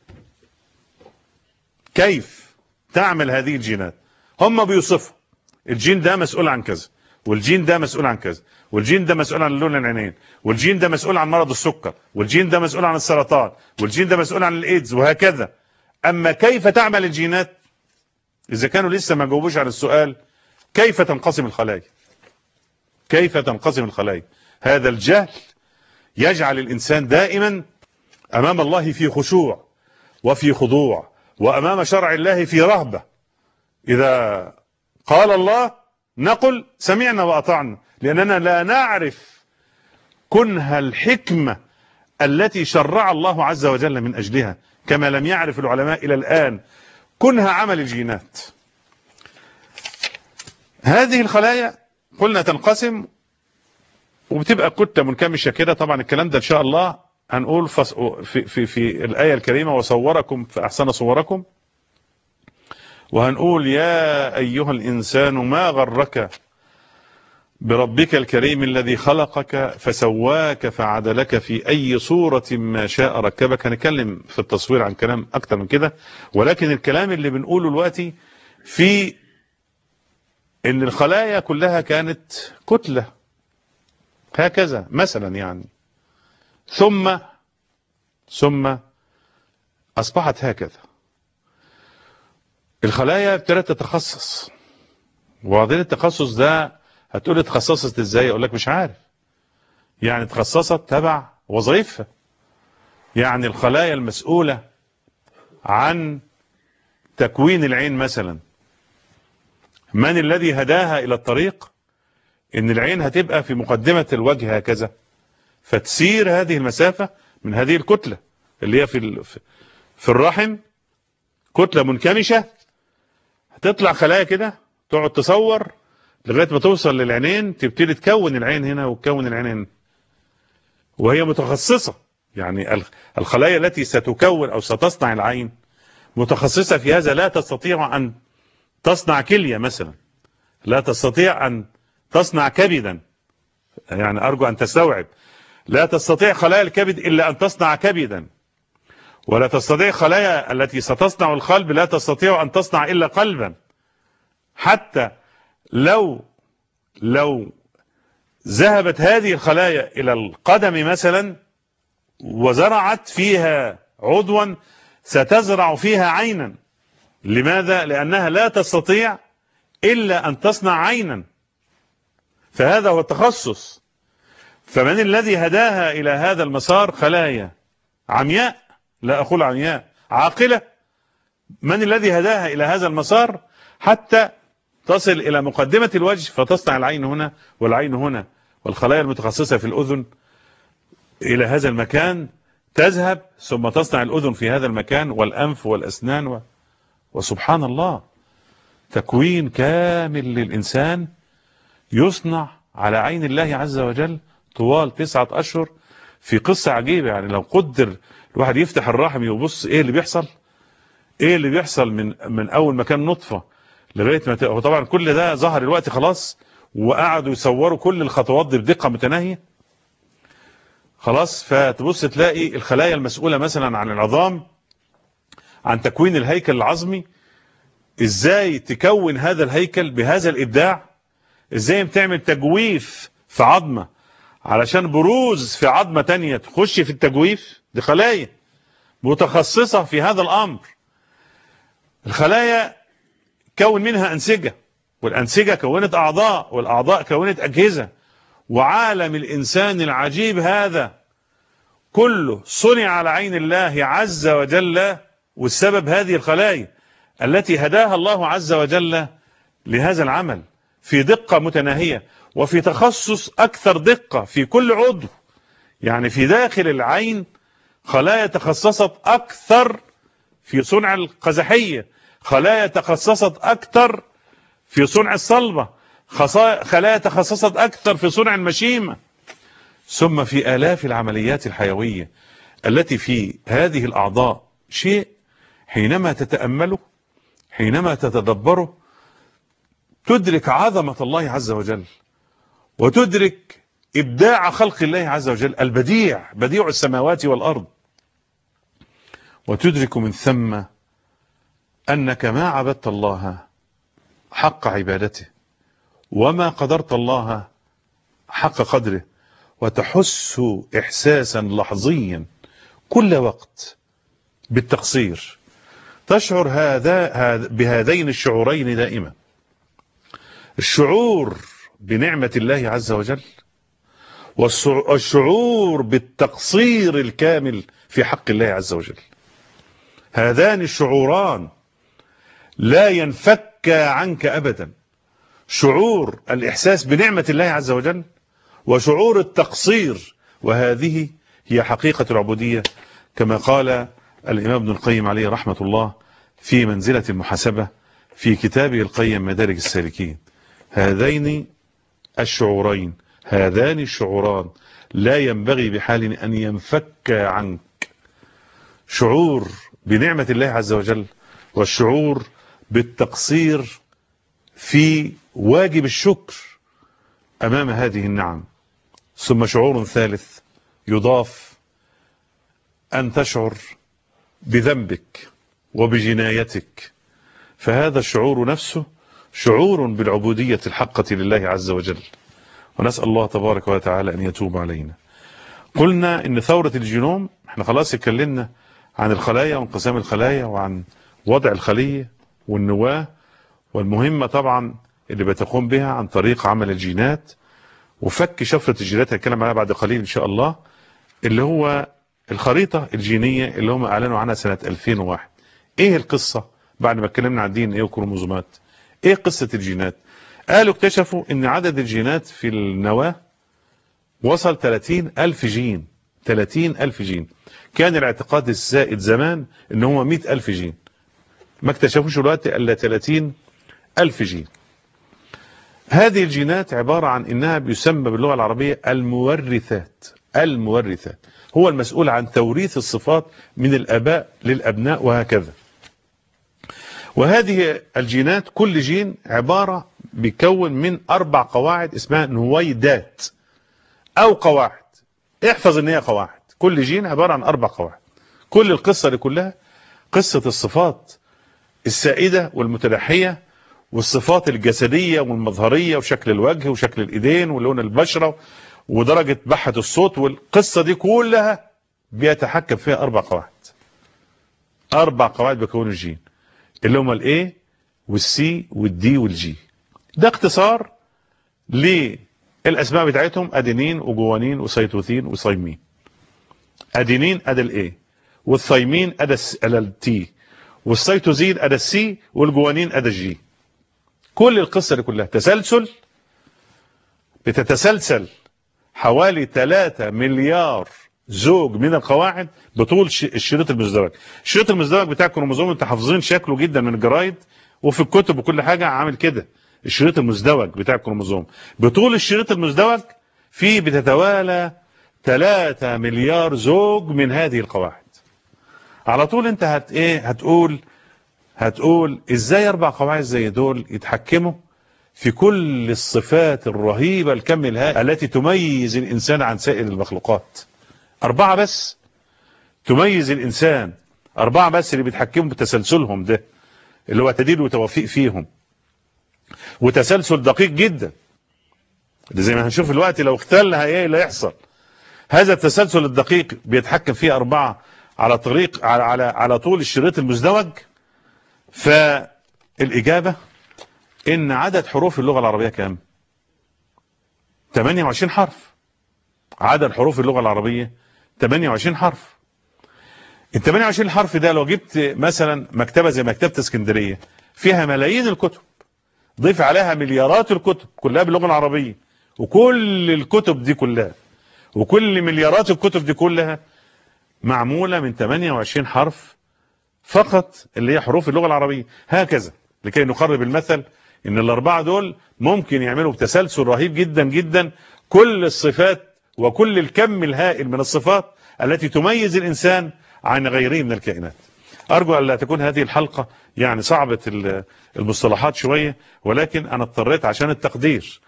S2: كيف تعمل هذه الجينات؟ هم بيوصفوا الجين ده مسؤول عن كذا، والجين ده مسؤول عن كذا، والجين ده مسؤول عن لون العينين، والجين ده مسؤول عن مرض السكر، والجين ده مسؤول عن السرطان، والجين ده مسؤول عن الإيدز، وهكذا. أما كيف تعمل الجينات، إذا كانوا لسه ما جاوبوش على السؤال كيف تنقسم الخلايا، كيف تنقسم الخلايا، هذا الجهل يجعل الإنسان دائما أمام الله في خشوع وفي خضوع، وأمام شرع الله في رهبة. إذا قال الله نقل سمعنا وأطعنا، لأننا لا نعرف كنه الحكمة التي شرع الله عز وجل من أجلها، كما لم يعرف العلماء إلى الآن كنه عمل الجينات. هذه الخلايا قلنا تنقسم وبتبقى كتلة منكمشة كده. طبعا الكلام ده إن شاء الله هنقول في الآية الكريمة وصوركم فأحسن صوركم، وهنقول يا أيها الإنسان ما غرك بربك الكريم الذي خلقك فسواك فعدلك في أي صورة ما شاء ركبك. هنتكلم في التصوير عن كلام أكتر من كده، ولكن الكلام اللي بنقوله دلوقتي في إن الخلايا كلها كانت كتلة هكذا مثلا يعني، ثم أصبحت هكذا. الخلايا ابتدت تتخصص، وبعدين التخصص ده هتقول اتخصصت ازاي؟ اقول لك مش عارف. يعني اتخصصت تبع وظيفها. يعني الخلايا المسؤولة عن تكوين العين مثلا، من الذي هداها الى الطريق ان العين هتبقى في مقدمة الوجه هكذا، فتسير هذه المسافة من هذه الكتلة اللي هي في الرحم، كتلة منكمشة، هتطلع خلايا كده تقعد تصور لغاية ما توصل للعينين، تبتدي تكون العين هنا وتكون العين هنا، وهي متخصصة. يعني الخلايا التي ستكون أو ستصنع العين متخصصة في هذا. لا تستطيع أن تصنع كلية مثلا، لا تستطيع أن تصنع كبدا، يعني أرجو أن تستوعب، لا تستطيع خلايا الكبد إلا أن تصنع كبدا، ولا تستطيع خلايا التي ستصنع القلب لا تستطيع أن تصنع إلا قلبا. حتى لو ذهبت هذه الخلايا إلى القدم مثلا وزرعت فيها عضوا ستزرع فيها عينا. لماذا؟ لأنها لا تستطيع إلا أن تصنع عينا، فهذا هو التخصص. فمن الذي هداها إلى هذا المسار؟ خلايا عمياء، لا أقول عمياء، عاقلة. من الذي هداها إلى هذا المسار حتى تصل إلى مقدمة الوجه فتصنع العين هنا والعين هنا، والخلايا المتخصصة في الأذن إلى هذا المكان تذهب ثم تصنع الأذن في هذا المكان، والأنف والأسنان وسبحان الله، تكوين كامل للإنسان يصنع على عين الله عز وجل طوال 9 أشهر. في قصة عجيبة، يعني لو قدر الواحد يفتح الرحم يبص ايه اللي بيحصل، ايه اللي بيحصل من اول ما كان نطفة لغاية ما وطبعا كل ده ظهر الوقت خلاص، وقعدوا يصوروا كل الخطوات دي بدقة متناهية خلاص. فتبص تلاقي الخلايا المسؤولة مثلا عن العظام، عن تكوين الهيكل العظمي، ازاي تكون هذا الهيكل بهذا الابداع، ازاي بتعمل تجويف في عظمة علشان بروز في عظمة تانية تخش في التجويف. دي خلايا متخصصة في هذا الامر. الخلايا كون منها أنسجة، والأنسجة كونت أعضاء، والأعضاء كونت أجهزة، وعالم الإنسان العجيب هذا كله صنع على عين الله عز وجل، والسبب هذه الخلايا التي هداها الله عز وجل لهذا العمل في دقة متناهية، وفي تخصص أكثر دقة في كل عضو. يعني في داخل العين خلايا تخصصت أكثر في صنع القزحية، خلايا تخصصت أكثر في صنع الصلبة، خلايا تخصصت أكثر في صنع المشيمة، ثم في آلاف العمليات الحيوية التي في هذه الأعضاء. شيء حينما تتأمله حينما تتدبره تدرك عظمة الله عز وجل، وتدرك إبداع خلق الله عز وجل البديع، بديع السماوات والأرض، وتدرك من ثم أنك ما عبدت الله حق عبادته، وما قدرت الله حق قدره، وتحس إحساسا لحظيا كل وقت بالتقصير. تشعر بهذين الشعورين دائما، الشعور بنعمة الله عز وجل، والشعور بالتقصير الكامل في حق الله عز وجل. هذان الشعوران لا ينفك عنك أبدا، شعور الإحساس بنعمة الله عز وجل وشعور التقصير، وهذه هي حقيقة العبودية كما قال الإمام ابن القيم عليه رحمة الله في منزلة المحاسبة في كتابه القيم مدارج السالكين. هذين الشعورين، هذان الشعوران لا ينبغي بحال أن ينفك عنك، شعور بنعمة الله عز وجل والشعور بالتقصير في واجب الشكر أمام هذه النعم. ثم شعور ثالث يضاف، أن تشعر بذنبك وبجنايتك، فهذا الشعور نفسه شعور بالعبودية الحقة لله عز وجل، ونسأل الله تبارك وتعالى أن يتوب علينا. قلنا إن ثورة الجينوم، احنا خلاص اتكلمنا عن الخلايا وانقسام الخلايا وعن وضع الخلية والنواة، والمهمة طبعا اللي بتقوم بها عن طريق عمل الجينات وفك شفرة الجينات، هنتكلم عليها بعد قليل إن شاء الله، اللي هو الخريطة الجينية اللي هم أعلنوا عنها سنة 2001. إيه القصة بعد ما اتكلمنا عن دين إيه وكروموزومات؟ إيه قصة الجينات؟ قالوا اكتشفوا إن عدد الجينات في النواة وصل 30,000 جين. 30,000 جين. كان الاعتقاد السائد زمان إن هو 100,000 جين، ما اكتشفوش دلوقتي إلا 30,000 جين. هذه الجينات عبارة عن إنها بيسمى باللغة العربية المورثات. المورثات هو المسؤول عن توريث الصفات من الآباء للأبناء وهكذا. وهذه الجينات كل جين عبارة بيكون من 4 قواعد اسمها نويدات أو قواعد. احفظ إن هي قواعد، كل جين عبارة عن 4 قواعد. كل القصة دي كلها قصة الصفات السائدة والمتنحية، والصفات الجسدية والمظهرية، وشكل الوجه وشكل الإيدين ولون البشرة ودرجة بحة الصوت، والقصة دي كلها بيتحكم فيها 4 قواعد. 4 قواعد بيكونوا الجين اللي هم الاي والسي والدي والجي. ده اختصار للاسماء بتاعتهم: ادينين وجوانين وسيتوثين وثايمين. ادينين ادى الاي، والثايمين ادى التي، والسيتوزين ادى السي، والجوانين ادى الجي. كل القصة دي كلها تسلسل، بتتسلسل حوالي 3 مليار زوج من القواعد بطول الشريط المزدوج. الشريط المزدوج بتاع الكروموزوم انت حافظين شكله جدا من الجرايد وفي الكتب وكل حاجة عامل كده. الشريط المزدوج بتاع الكروموزوم بطول الشريط المزدوج فيه بتتوالى 3 مليار زوج من هذه القواعد. على طول انت هتقول ازاي 4 قواعد زي دول يتحكموا في كل الصفات الرهيبة الكم الهائل التي تميز الإنسان عن سائر المخلوقات. 4 بس تميز الإنسان، 4 بس اللي بيتحكموا بتسلسلهم ده، اللي هو تعديل وتوفيق فيهم وتسلسل دقيق جدا. زي ما هنشوف الوقت لو اختلها ايه اللي يحصل. هذا التسلسل الدقيق بيتحكم فيه 4 على طريق على طول الشريط المزدوج. فالإجابة إن عدد حروف اللغة العربية كام؟ 28 حرف. عدد حروف اللغة العربية 28 حرف. ال 28 حرف ده لو جبت مثلا مكتبة زي مكتبة اسكندرية فيها ملايين الكتب، ضيف عليها مليارات الكتب كلها باللغة العربية، وكل الكتب دي كلها وكل مليارات الكتب دي كلها معمولة من 28 حرف فقط اللي هي حروف اللغة العربية. هكذا لكي نقرب المثل ان ال4 دول ممكن يعملوا بتسلسل رهيب جدا جدا كل الصفات وكل الكم الهائل من الصفات التي تميز الإنسان عن غيره من الكائنات. أرجو أن لا تكون هذه الحلقة يعني صعبة المصطلحات شوية، ولكن أنا اضطريت عشان التقدير.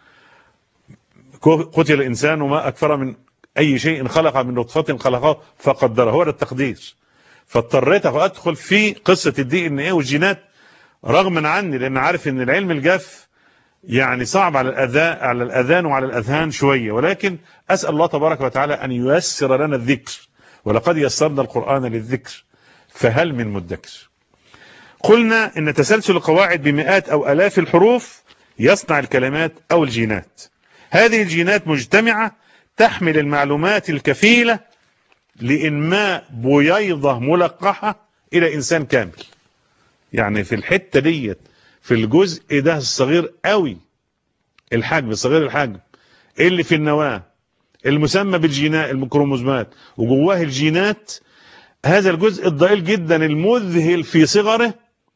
S2: قتل الإنسان وما أكثر من أي شيء خلق من نطفة خلقه فقدره، هو ده التقدير. فاضطريت أدخل في قصة الدي ان ايه والجينات رغما عني، لأن عارف أن العلم الجاف يعني صعب على الأذان وعلى الأذهان شوية، ولكن أسأل الله تبارك وتعالى أن ييسر لنا الذكر، ولقد يسرنا القرآن للذكر فهل من مدكر. قلنا إن تسلسل القواعد بمئات أو آلاف الحروف يصنع الكلمات أو الجينات. هذه الجينات مجتمعة تحمل المعلومات الكفيلة لإنماء بويضة ملقحة إلى إنسان كامل. يعني في الحتة ديت، في الجزء ده الصغير قوي الحجم، صغير الحجم اللي في النواة المسمى بالجينات الكروموزومات وجواه الجينات، هذا الجزء الضئيل جدا المذهل في صغره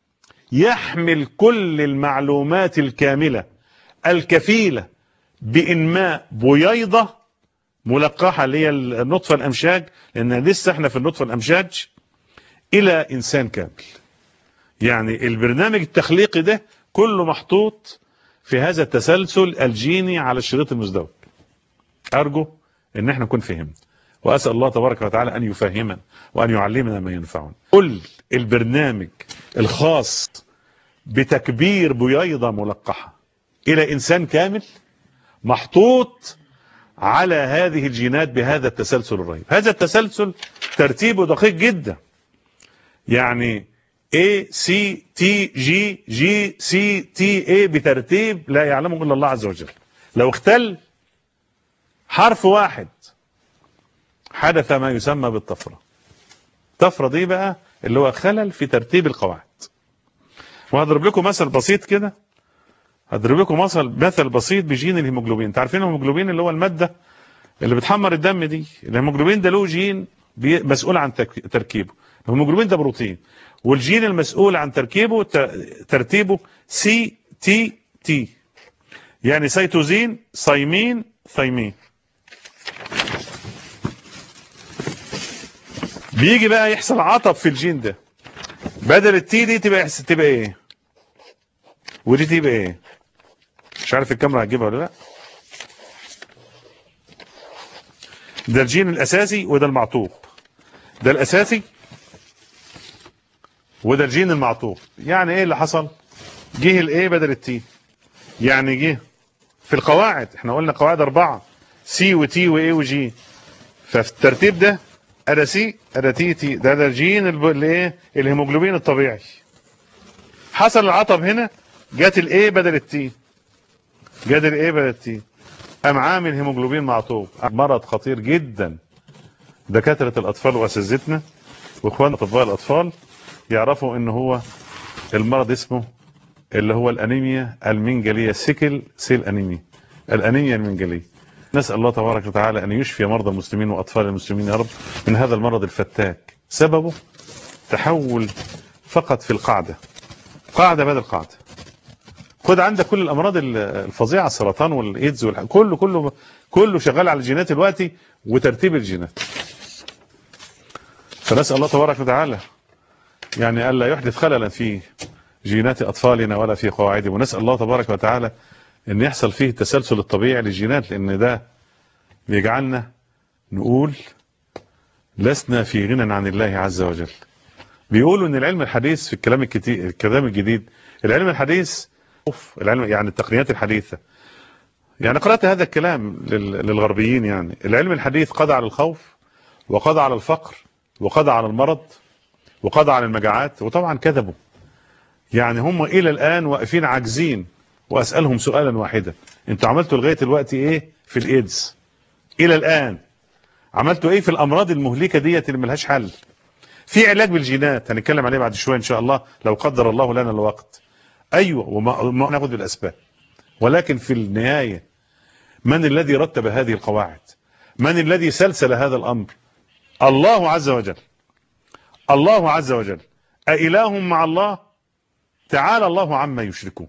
S2: يحمل كل المعلومات الكاملة الكفيلة بإنماء بويضة ملقحة اللي هي النطفة الأمشاج، لأن لسه احنا في النطفة الأمشاج، إلى إنسان كامل. يعني البرنامج التخليقي ده كله محطوط في هذا التسلسل الجيني على الشريط المزدوج. أرجو إن احنا نكون فهمنا، وأسأل الله تبارك وتعالى أن يفهمنا وأن يعلمنا ما ينفعنا. كل البرنامج الخاص بتكبير بويضة ملقحة إلى إنسان كامل محطوط على هذه الجينات بهذا التسلسل الرهيب. هذا التسلسل ترتيبه دقيق جدا، يعني A C T G G C T A بترتيب لا يعلمه إلا الله عز وجل. لو اختل حرف واحد حدث ما يسمى بالطفرة. الطفرة دي بقى اللي هو خلل في ترتيب القواعد. وهضرب لكم مثل بسيط كده، هضرب لكم مثل بسيط بجين الهيموجلوبين. انتوا عارفين الهيموجلوبين اللي هو المادة اللي بتحمر الدم دي، الهيموجلوبين ده له جين مسؤول عن تركيبه. الهيموجلوبين ده بروتين، والجين المسؤول عن ترتيبه سي تي تي، يعني سيتوزين صيمين ثيمين. بيجي بقى يحصل عطب في الجين ده، بدل التي دي تبقى ايه، ودي تبقى ايه. مش عارف الكاميرا هتجيبها ولا لا. ده الجين الاساسي وده المعطوب، ده الاساسي وده الجين المعطوب. يعني ايه اللي حصل؟ جه الايه بدل التي، يعني جه في القواعد، احنا قلنا قواعد 4 سي وتي وايه وجي، ففي الترتيب ده ادا سي ادا تي تي، ده الجين الايه الهيموجلوبين الطبيعي. حصل العطب هنا، جت الايه بدل التي، جت الايه بدل التي، قام عامل هيموجلوبين معطوب. مرض خطير جدا. دكاتره الاطفال واساتذتنا واخواننا اطباء الاطفال يعرفوا ان هو المرض اسمه اللي هو الانيميا المنجليه، سيكل سيل انيميا، الانيميا المنجليه. نسال الله تبارك وتعالى ان يشفي مرضى المسلمين واطفال المسلمين يا رب من هذا المرض الفتاك. سببه تحول فقط في القاعده، قاعده بدل قاعده. خد عندك كل الامراض الفظيعه، السرطان والايدز كله شغال على الجينات دلوقتي وترتيب الجينات. فنسال الله تبارك وتعالى يعني الا يحدث خللا في جينات اطفالنا ولا في قواعدهم، ونسال الله تبارك وتعالى ان يحصل فيه التسلسل الطبيعي للجينات، لان ده بيجعلنا نقول لسنا في غنى عن الله عز وجل. بيقولوا ان العلم الحديث في الكلام الجديد، العلم الحديث العلم يعني التقنيات الحديثة، يعني قرأت هذا الكلام للغربيين، يعني العلم الحديث قضى على الخوف وقضى على الفقر وقضى على المرض وقضى على المجاعات، وطبعا كذبوا. يعني هم الى الان واقفين عاجزين. واسألهم سؤالا واحدا، انتوا عملتوا لغاية دلوقتي ايه في الايدز؟ الى الان عملتوا ايه في الامراض المهلكة ديت اللي ملهاش حل؟ في علاج بالجينات هنتكلم عليه بعد شوية ان شاء الله لو قدر الله لنا الوقت. ايوه، وما ناخد بالاسباب، ولكن في النهاية من الذي رتب هذه القواعد؟ من الذي سلسل هذا الامر؟ الله عز وجل. الله عز وجل. أإله مع الله؟ تعالى الله عما يشركون.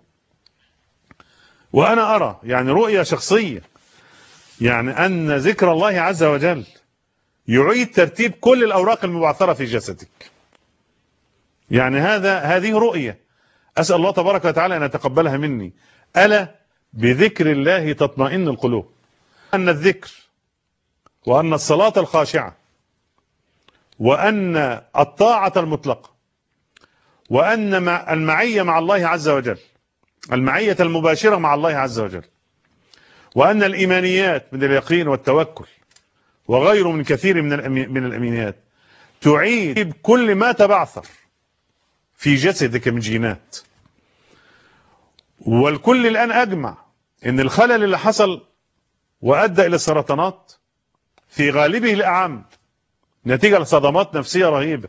S2: وأنا أرى يعني رؤية شخصية، يعني أن ذكر الله عز وجل يعيد ترتيب كل الأوراق المبعثرة في جسدك. يعني هذه رؤية أسأل الله تبارك وتعالى أن يتقبلها مني. ألا بذكر الله تطمئن القلوب. أن الذكر وأن الصلاة الخاشعة وأن الطاعة المطلقة وأن المعية مع الله عز وجل، المعية المباشرة مع الله عز وجل، وأن الإيمانيات من اليقين والتوكل وغيره من كثير من الأمينيات تعيد كل ما تبعثر في جسدك من جينات. والكل الآن أجمع أن الخلل اللي حصل وأدى إلى السرطانات في غالبه الأعم نتيجة لصدمات نفسية رهيبة.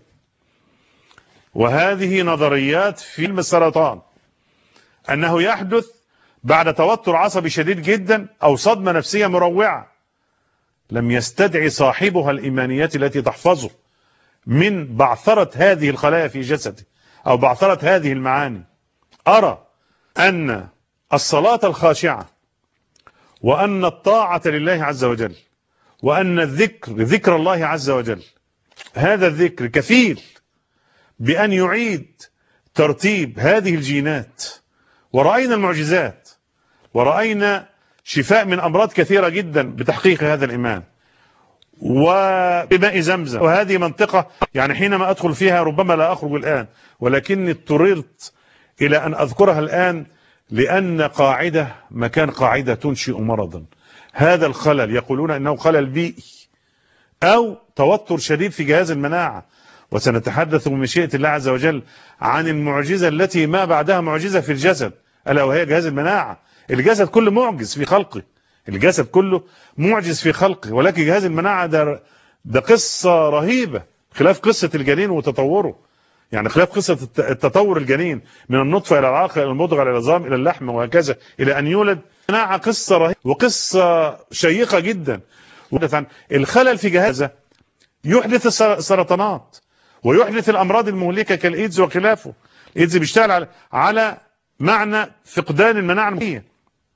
S2: وهذه نظريات في علم السرطان، أنه يحدث بعد توتر عصبي شديد جدا أو صدمة نفسية مروعة لم يستدعي صاحبها الإيمانيات التي تحفظه من بعثرة هذه الخلايا في جسده أو بعثرة هذه المعاني. أرى أن الصلاة الخاشعة وأن الطاعة لله عز وجل وأن ذكر الله عز وجل، هذا الذكر كفيل بأن يعيد ترتيب هذه الجينات. ورأينا المعجزات ورأينا شفاء من أمراض كثيرة جدا بتحقيق هذا الإيمان. وبماء زمزم، وهذه منطقة يعني حينما أدخل فيها ربما لا أخرج الآن، ولكني اضطررت إلى أن أذكرها الآن لأن قاعدة مكان قاعدة تنشئ مرضا. هذا الخلل يقولون أنه خلل بيئي أو توتر شديد في جهاز المناعة. وسنتحدث بمشيئة الله عز وجل عن المعجزة التي ما بعدها معجزة في الجسد، ألا وهي جهاز المناعة. الجسد كله معجز في خلقه، الجسد كله معجز في خلقه، ولكن جهاز المناعة ده قصة رهيبة، خلاف قصة الجنين وتطوره. يعني خلاف قصة التطور الجنين من النطفة إلى العلقة إلى المضغة إلى العظام إلى اللحم وهكذا إلى أن يولد. المناعة قصة رهيبة وقصة شيقة جدا. الخلل في جهازه يحدث السرطانات ويحدث الأمراض المهلكة كالإيدز وخلافه. الإيدز بيشتغل على معنى فقدان المناعة المناعية.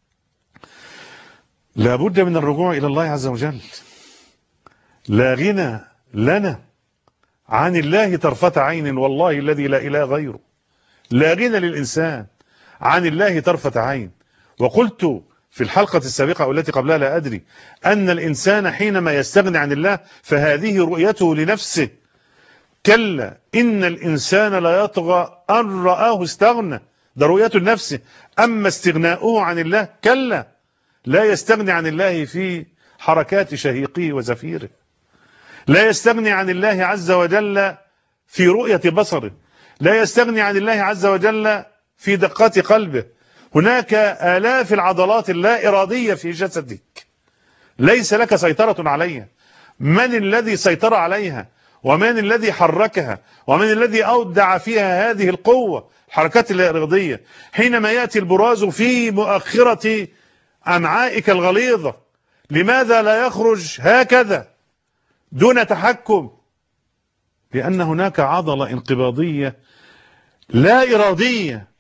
S2: لابد من الرجوع إلى الله عز وجل. لا غنى لنا عن الله طرفة عين، والله الذي لا إله غيره. لا غنى للإنسان عن الله طرفة عين. وقلت في الحلقة السابقة أو التي قبلها لا أدري أن الإنسان حينما يستغني عن الله فهذه رؤيته لنفسه. كلا إن الإنسان لا يطغى أن رآه استغنى، ده رؤيته لنفسه. أما استغناؤه عن الله كلا، لا يستغني عن الله في حركات شهيقه وزفيره، لا يستغني عن الله عز وجل في رؤية بصره، لا يستغني عن الله عز وجل في دقات قلبه. هناك آلاف العضلات اللا إرادية في جسدك ليس لك سيطرة عليها. من الذي سيطر عليها؟ ومن الذي حركها؟ ومن الذي أودع فيها هذه القوة؟ الحركات اللا إرادية. حينما يأتي البراز في مؤخرة أمعائك الغليظة، لماذا لا يخرج هكذا دون تحكم؟ لأن هناك عضلة انقباضية لا إرادية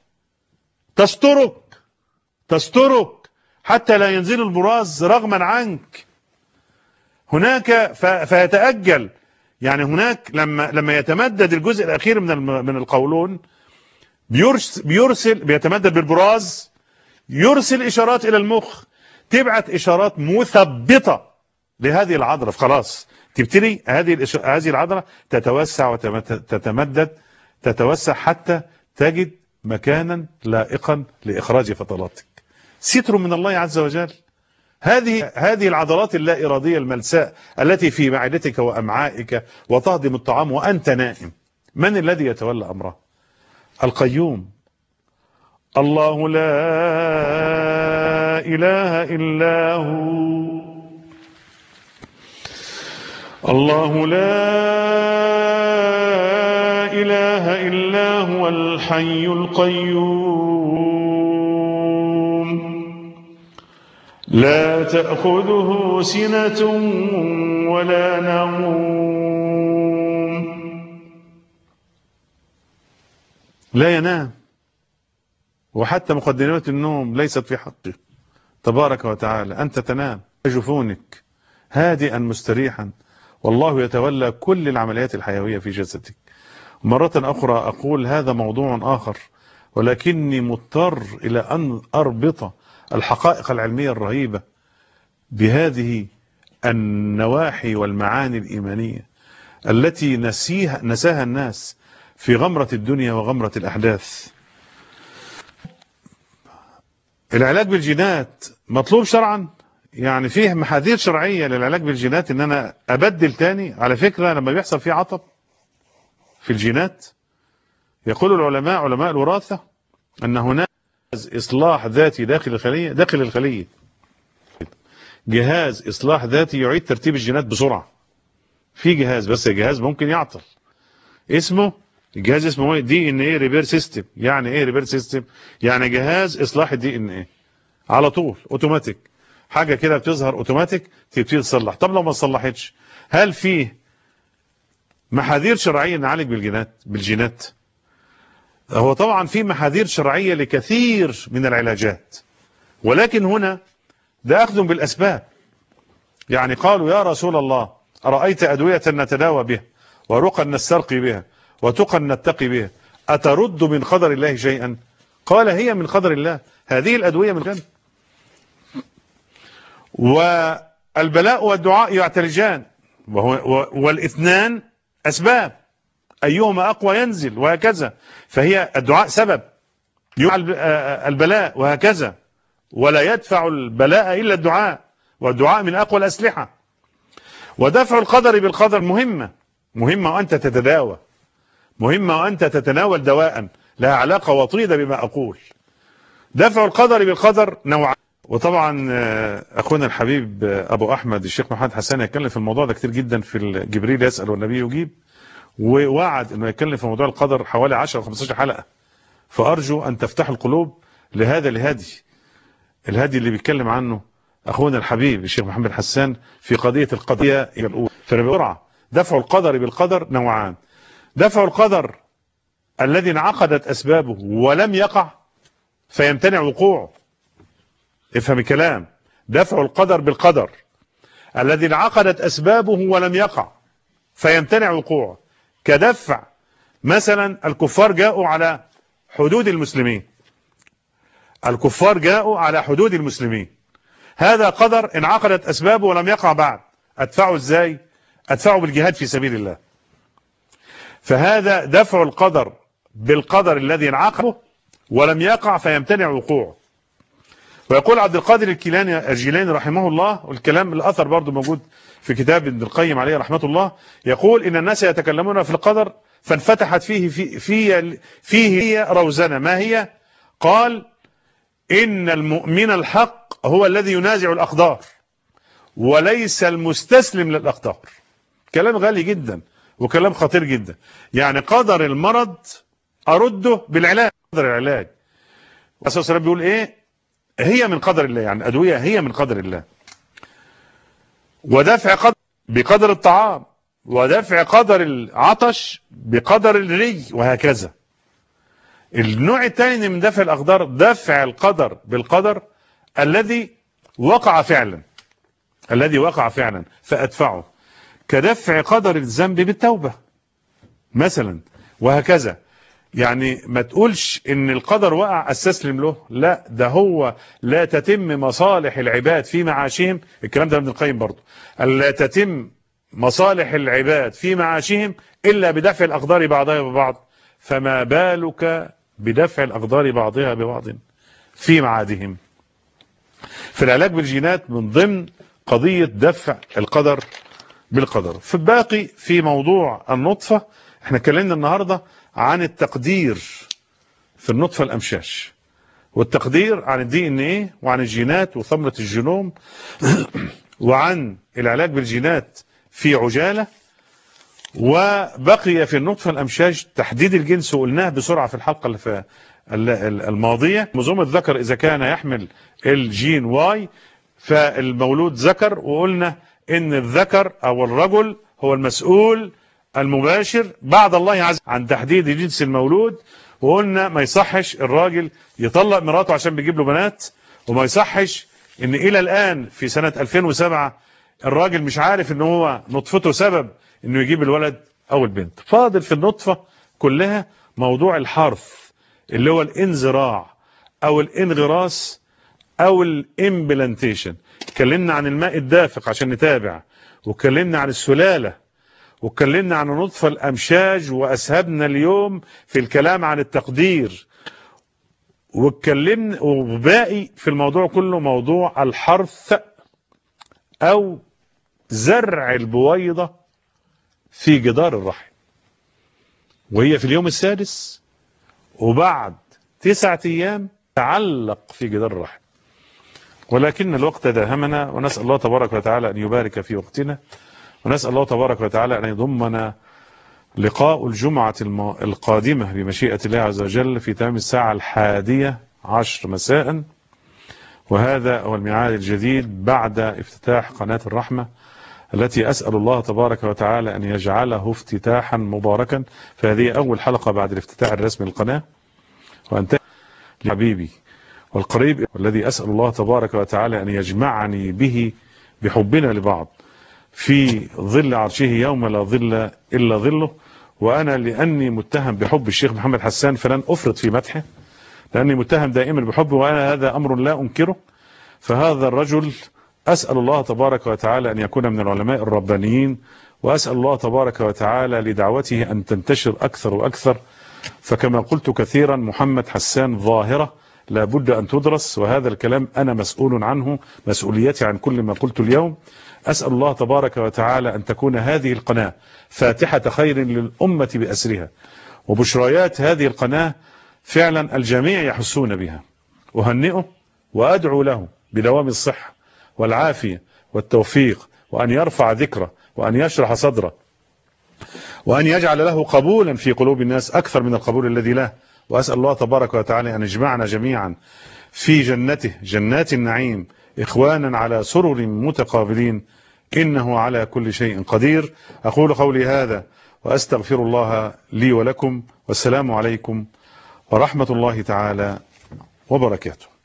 S2: تسترك حتى لا ينزل البراز رغما عنك. هناك فيتأجل. يعني هناك لما يتمدد الجزء الأخير من القولون بيتمدد بالبراز، يرسل إشارات إلى المخ، تبعت إشارات مثبطة لهذه العضلة. خلاص تبتدي هذه العضلة تتوسع وتتمدد، تتوسع حتى تجد مكانا لائقا لإخراج فضلاتك. ستر من الله عز وجل. هذه العضلات اللا إرادية الملساء التي في معدتك وأمعائك وتهضم الطعام وأنت نائم، من الذي يتولى أمره؟ القيوم. الله لا إله إلا هو، الله لا إله إلا هو الحي القيوم، لا تأخذه سنة ولا نوم، لا ينام، وحتى مقدمات النوم ليست في حقه تبارك وتعالى. أنت تنام جفونك هادئا مستريحا، والله يتولى كل العمليات الحيوية في جسدك. مرة أخرى أقول هذا موضوع آخر، ولكني مضطر إلى أن أربط الحقائق العلمية الرهيبة بهذه النواحي والمعاني الإيمانية التي نساها الناس في غمرة الدنيا وغمرة الأحداث. العلاج بالجينات مطلوب شرعا، يعني فيه محاذير شرعية للعلاج بالجينات، ان انا ابدل تاني. على فكرة لما بيحصل فيه عطب في الجينات، يقول العلماء علماء الوراثة ان هناك اصلاح ذاتي داخل الخلية، جهاز اصلاح ذاتي يعيد ترتيب الجينات بسرعة. في جهاز، بس الجهاز ممكن يعطل، الجهاز اسمه دي ان ايه ريبير سيستم. يعني ايه ريبير سيستم؟ يعني جهاز اصلاح الدي ان ايه على طول اوتوماتيك، حاجه كده بتظهر اوتوماتيك تبتدي تصلح. طب لو ما صلحتش، هل فيه محاذير شرعيه نعالج بالجينات؟ هو طبعا في محاذير شرعيه لكثير من العلاجات، ولكن هنا ده اخذ بالاسباب. يعني قالوا يا رسول الله ارايت ادويه نتداوى بها، ورقا نسترقي بها، وتقى نتقي بها، أترد من قدر الله شيئا؟ قال هي من قدر الله، هذه الأدوية من جنة. والبلاء والدعاء يعتلجان، والاثنان أسباب، أيهما أقوى ينزل، وهكذا. فهي الدعاء سبب يعل البلاء، وهكذا. ولا يدفع البلاء إلا الدعاء، والدعاء من أقوى الأسلحة. ودفع القدر بالقدر مهمة وأنت تتداوى، مهمة وأنت تتناول دواء لها علاقة وطيدة بما أقول. دفع القدر بالقدر نوعان. وطبعا أخونا الحبيب أبو أحمد الشيخ محمد حسان يتكلم في الموضوع ده كتير جدا في جبريل يسأل والنبي يجيب، ووعد أنه يتكلم في موضوع القدر حوالي 10 أو 15 حلقة. فأرجو أن تفتحوا القلوب لهذا الهدي اللي بيتكلم عنه أخونا الحبيب الشيخ محمد حسان في قضية القضية الأولى. فبسرعة، دفع القدر بالقدر نوعان: دفع القدر الذي انعقدت أسبابه ولم يقع فيمتنع وقوعه. افهم الكلام، دفع القدر بالقدر الذي انعقدت أسبابه ولم يقع فيمتنع وقوعه، كدفع مثلا الكفار جاءوا على حدود المسلمين، هذا قدر انعقدت أسبابه ولم يقع بعد. أدفعه ازاي؟ أدفعه بالجهاد في سبيل الله. فهذا دفع القدر بالقدر الذي انعقده ولم يقع فيمتنع وقوعه. ويقول عبد القادر الجيلاني رحمه الله، والكلام الأثر برضو موجود في كتاب ابن القيم عليه رحمة الله، يقول إن الناس يتكلمون في القدر فانفتحت فيه روزنة. ما هي؟ قال إن المؤمن الحق هو الذي ينازع الأقدار وليس المستسلم للأقدار. كلام غالي جدا وكلام خطير جدا. يعني قدر المرض أرده بالعلاج، قدر العلاج. الرسول صلى الله عليه وسلم بيقول إيه؟ هي من قدر الله، يعني أدوية هي من قدر الله. ودفع قدر بقدر الطعام، ودفع قدر العطش بقدر الري، وهكذا. النوع الثاني من دفع الأقدار دفع القدر بالقدر الذي وقع فعلا فأدفعه، كدفع قدر الذنب بالتوبة مثلا، وهكذا. يعني ما تقولش ان القدر وقع استسلم له، لا، ده هو لا تتم مصالح العباد في معاشهم. الكلام ده ابن القيم برضه، لا تتم مصالح العباد في معاشهم الا بدفع الاقدار بعضها ببعض، فما بالك بدفع الاقدار بعضها ببعض في معادهم. في العلاج بالجينات من ضمن قضية دفع القدر بالقدر. في الباقي في موضوع النطفة، احنا اتكلمنا النهاردة عن التقدير في النطفة الأمشاش، والتقدير عن الدي ان ايه، وعن الجينات وثمرة الجينوم وعن العلاج بالجينات في عجالة. وبقي في النطفة الأمشاج تحديد الجنس، وقلناه بسرعة في الحلقة الماضية. كروموزوم الذكر إذا كان يحمل الجين واي فالمولود ذكر، وقلنا إن الذكر أو الرجل هو المسؤول المباشر بعد الله عز وجل عن تحديد جنس المولود. وقلنا ما يصحش الراجل يطلق مراته عشان بيجيب له بنات، وما يصحش إن إلى الآن في سنة 2007 الراجل مش عارف إن هو نطفته سبب إنه يجيب الولد أو البنت. فاضل في النطفة كلها موضوع الحرث اللي هو الانزراع او الانغراس او الامبلانتيشن. اتكلمنا عن الماء الدافق عشان نتابع، واتكلمنا عن السلالة، واتكلمنا عن نطفة الامشاج، واسهبنا اليوم في الكلام عن التقدير، واتكلمنا وباقي في الموضوع كله موضوع الحرث او زرع البويضة في جدار الرحم، وهي في اليوم السادس وبعد 9 أيام تعلق في جدار الرحم. ولكن الوقت داهمنا، ونسأل الله تبارك وتعالى أن يبارك في وقتنا، ونسأل الله تبارك وتعالى أن يضمنا لقاء الجمعة القادمة بمشيئة الله عز وجل في تمام الساعة 11 مساء، وهذا هو الميعاد الجديد بعد افتتاح قناة الرحمة، التي أسأل الله تبارك وتعالى أن يجعله افتتاحا مباركا. فهذه أول حلقة بعد الافتتاح الرسمي للقناة، وأنتهي لحبيبي والقريب والذي أسأل الله تبارك وتعالى أن يجمعني به بحبنا لبعض في ظل عرشه يوم لا ظل إلا ظله. وأنا لأني متهم بحب الشيخ محمد حسان فلن أفرط في مدحه، لأني متهم دائما بحبه، وأنا هذا أمر لا أنكره. فهذا الرجل أسأل الله تبارك وتعالى أن يكون من العلماء الربانيين، وأسأل الله تبارك وتعالى لدعوته أن تنتشر أكثر وأكثر. فكما قلت كثيرا، محمد حسان ظاهرة لا بد أن تدرس، وهذا الكلام أنا مسؤول عنه، مسؤوليتي عن كل ما قلت اليوم. أسأل الله تبارك وتعالى أن تكون هذه القناة فاتحة خير للأمة بأسرها، وبشريات هذه القناة فعلا الجميع يحسون بها. أهنئه وأدعو له بدوام الصحة والعافية والتوفيق، وأن يرفع ذكره، وأن يشرح صدره، وأن يجعل له قبولا في قلوب الناس أكثر من القبول الذي له. وأسأل الله تبارك وتعالى أن يجمعنا جميعا في جنته، جنات النعيم، إخوانا على سرر متقابلين، إنه على كل شيء قدير. أقول قولي هذا وأستغفر الله لي ولكم، والسلام عليكم ورحمة الله تعالى وبركاته.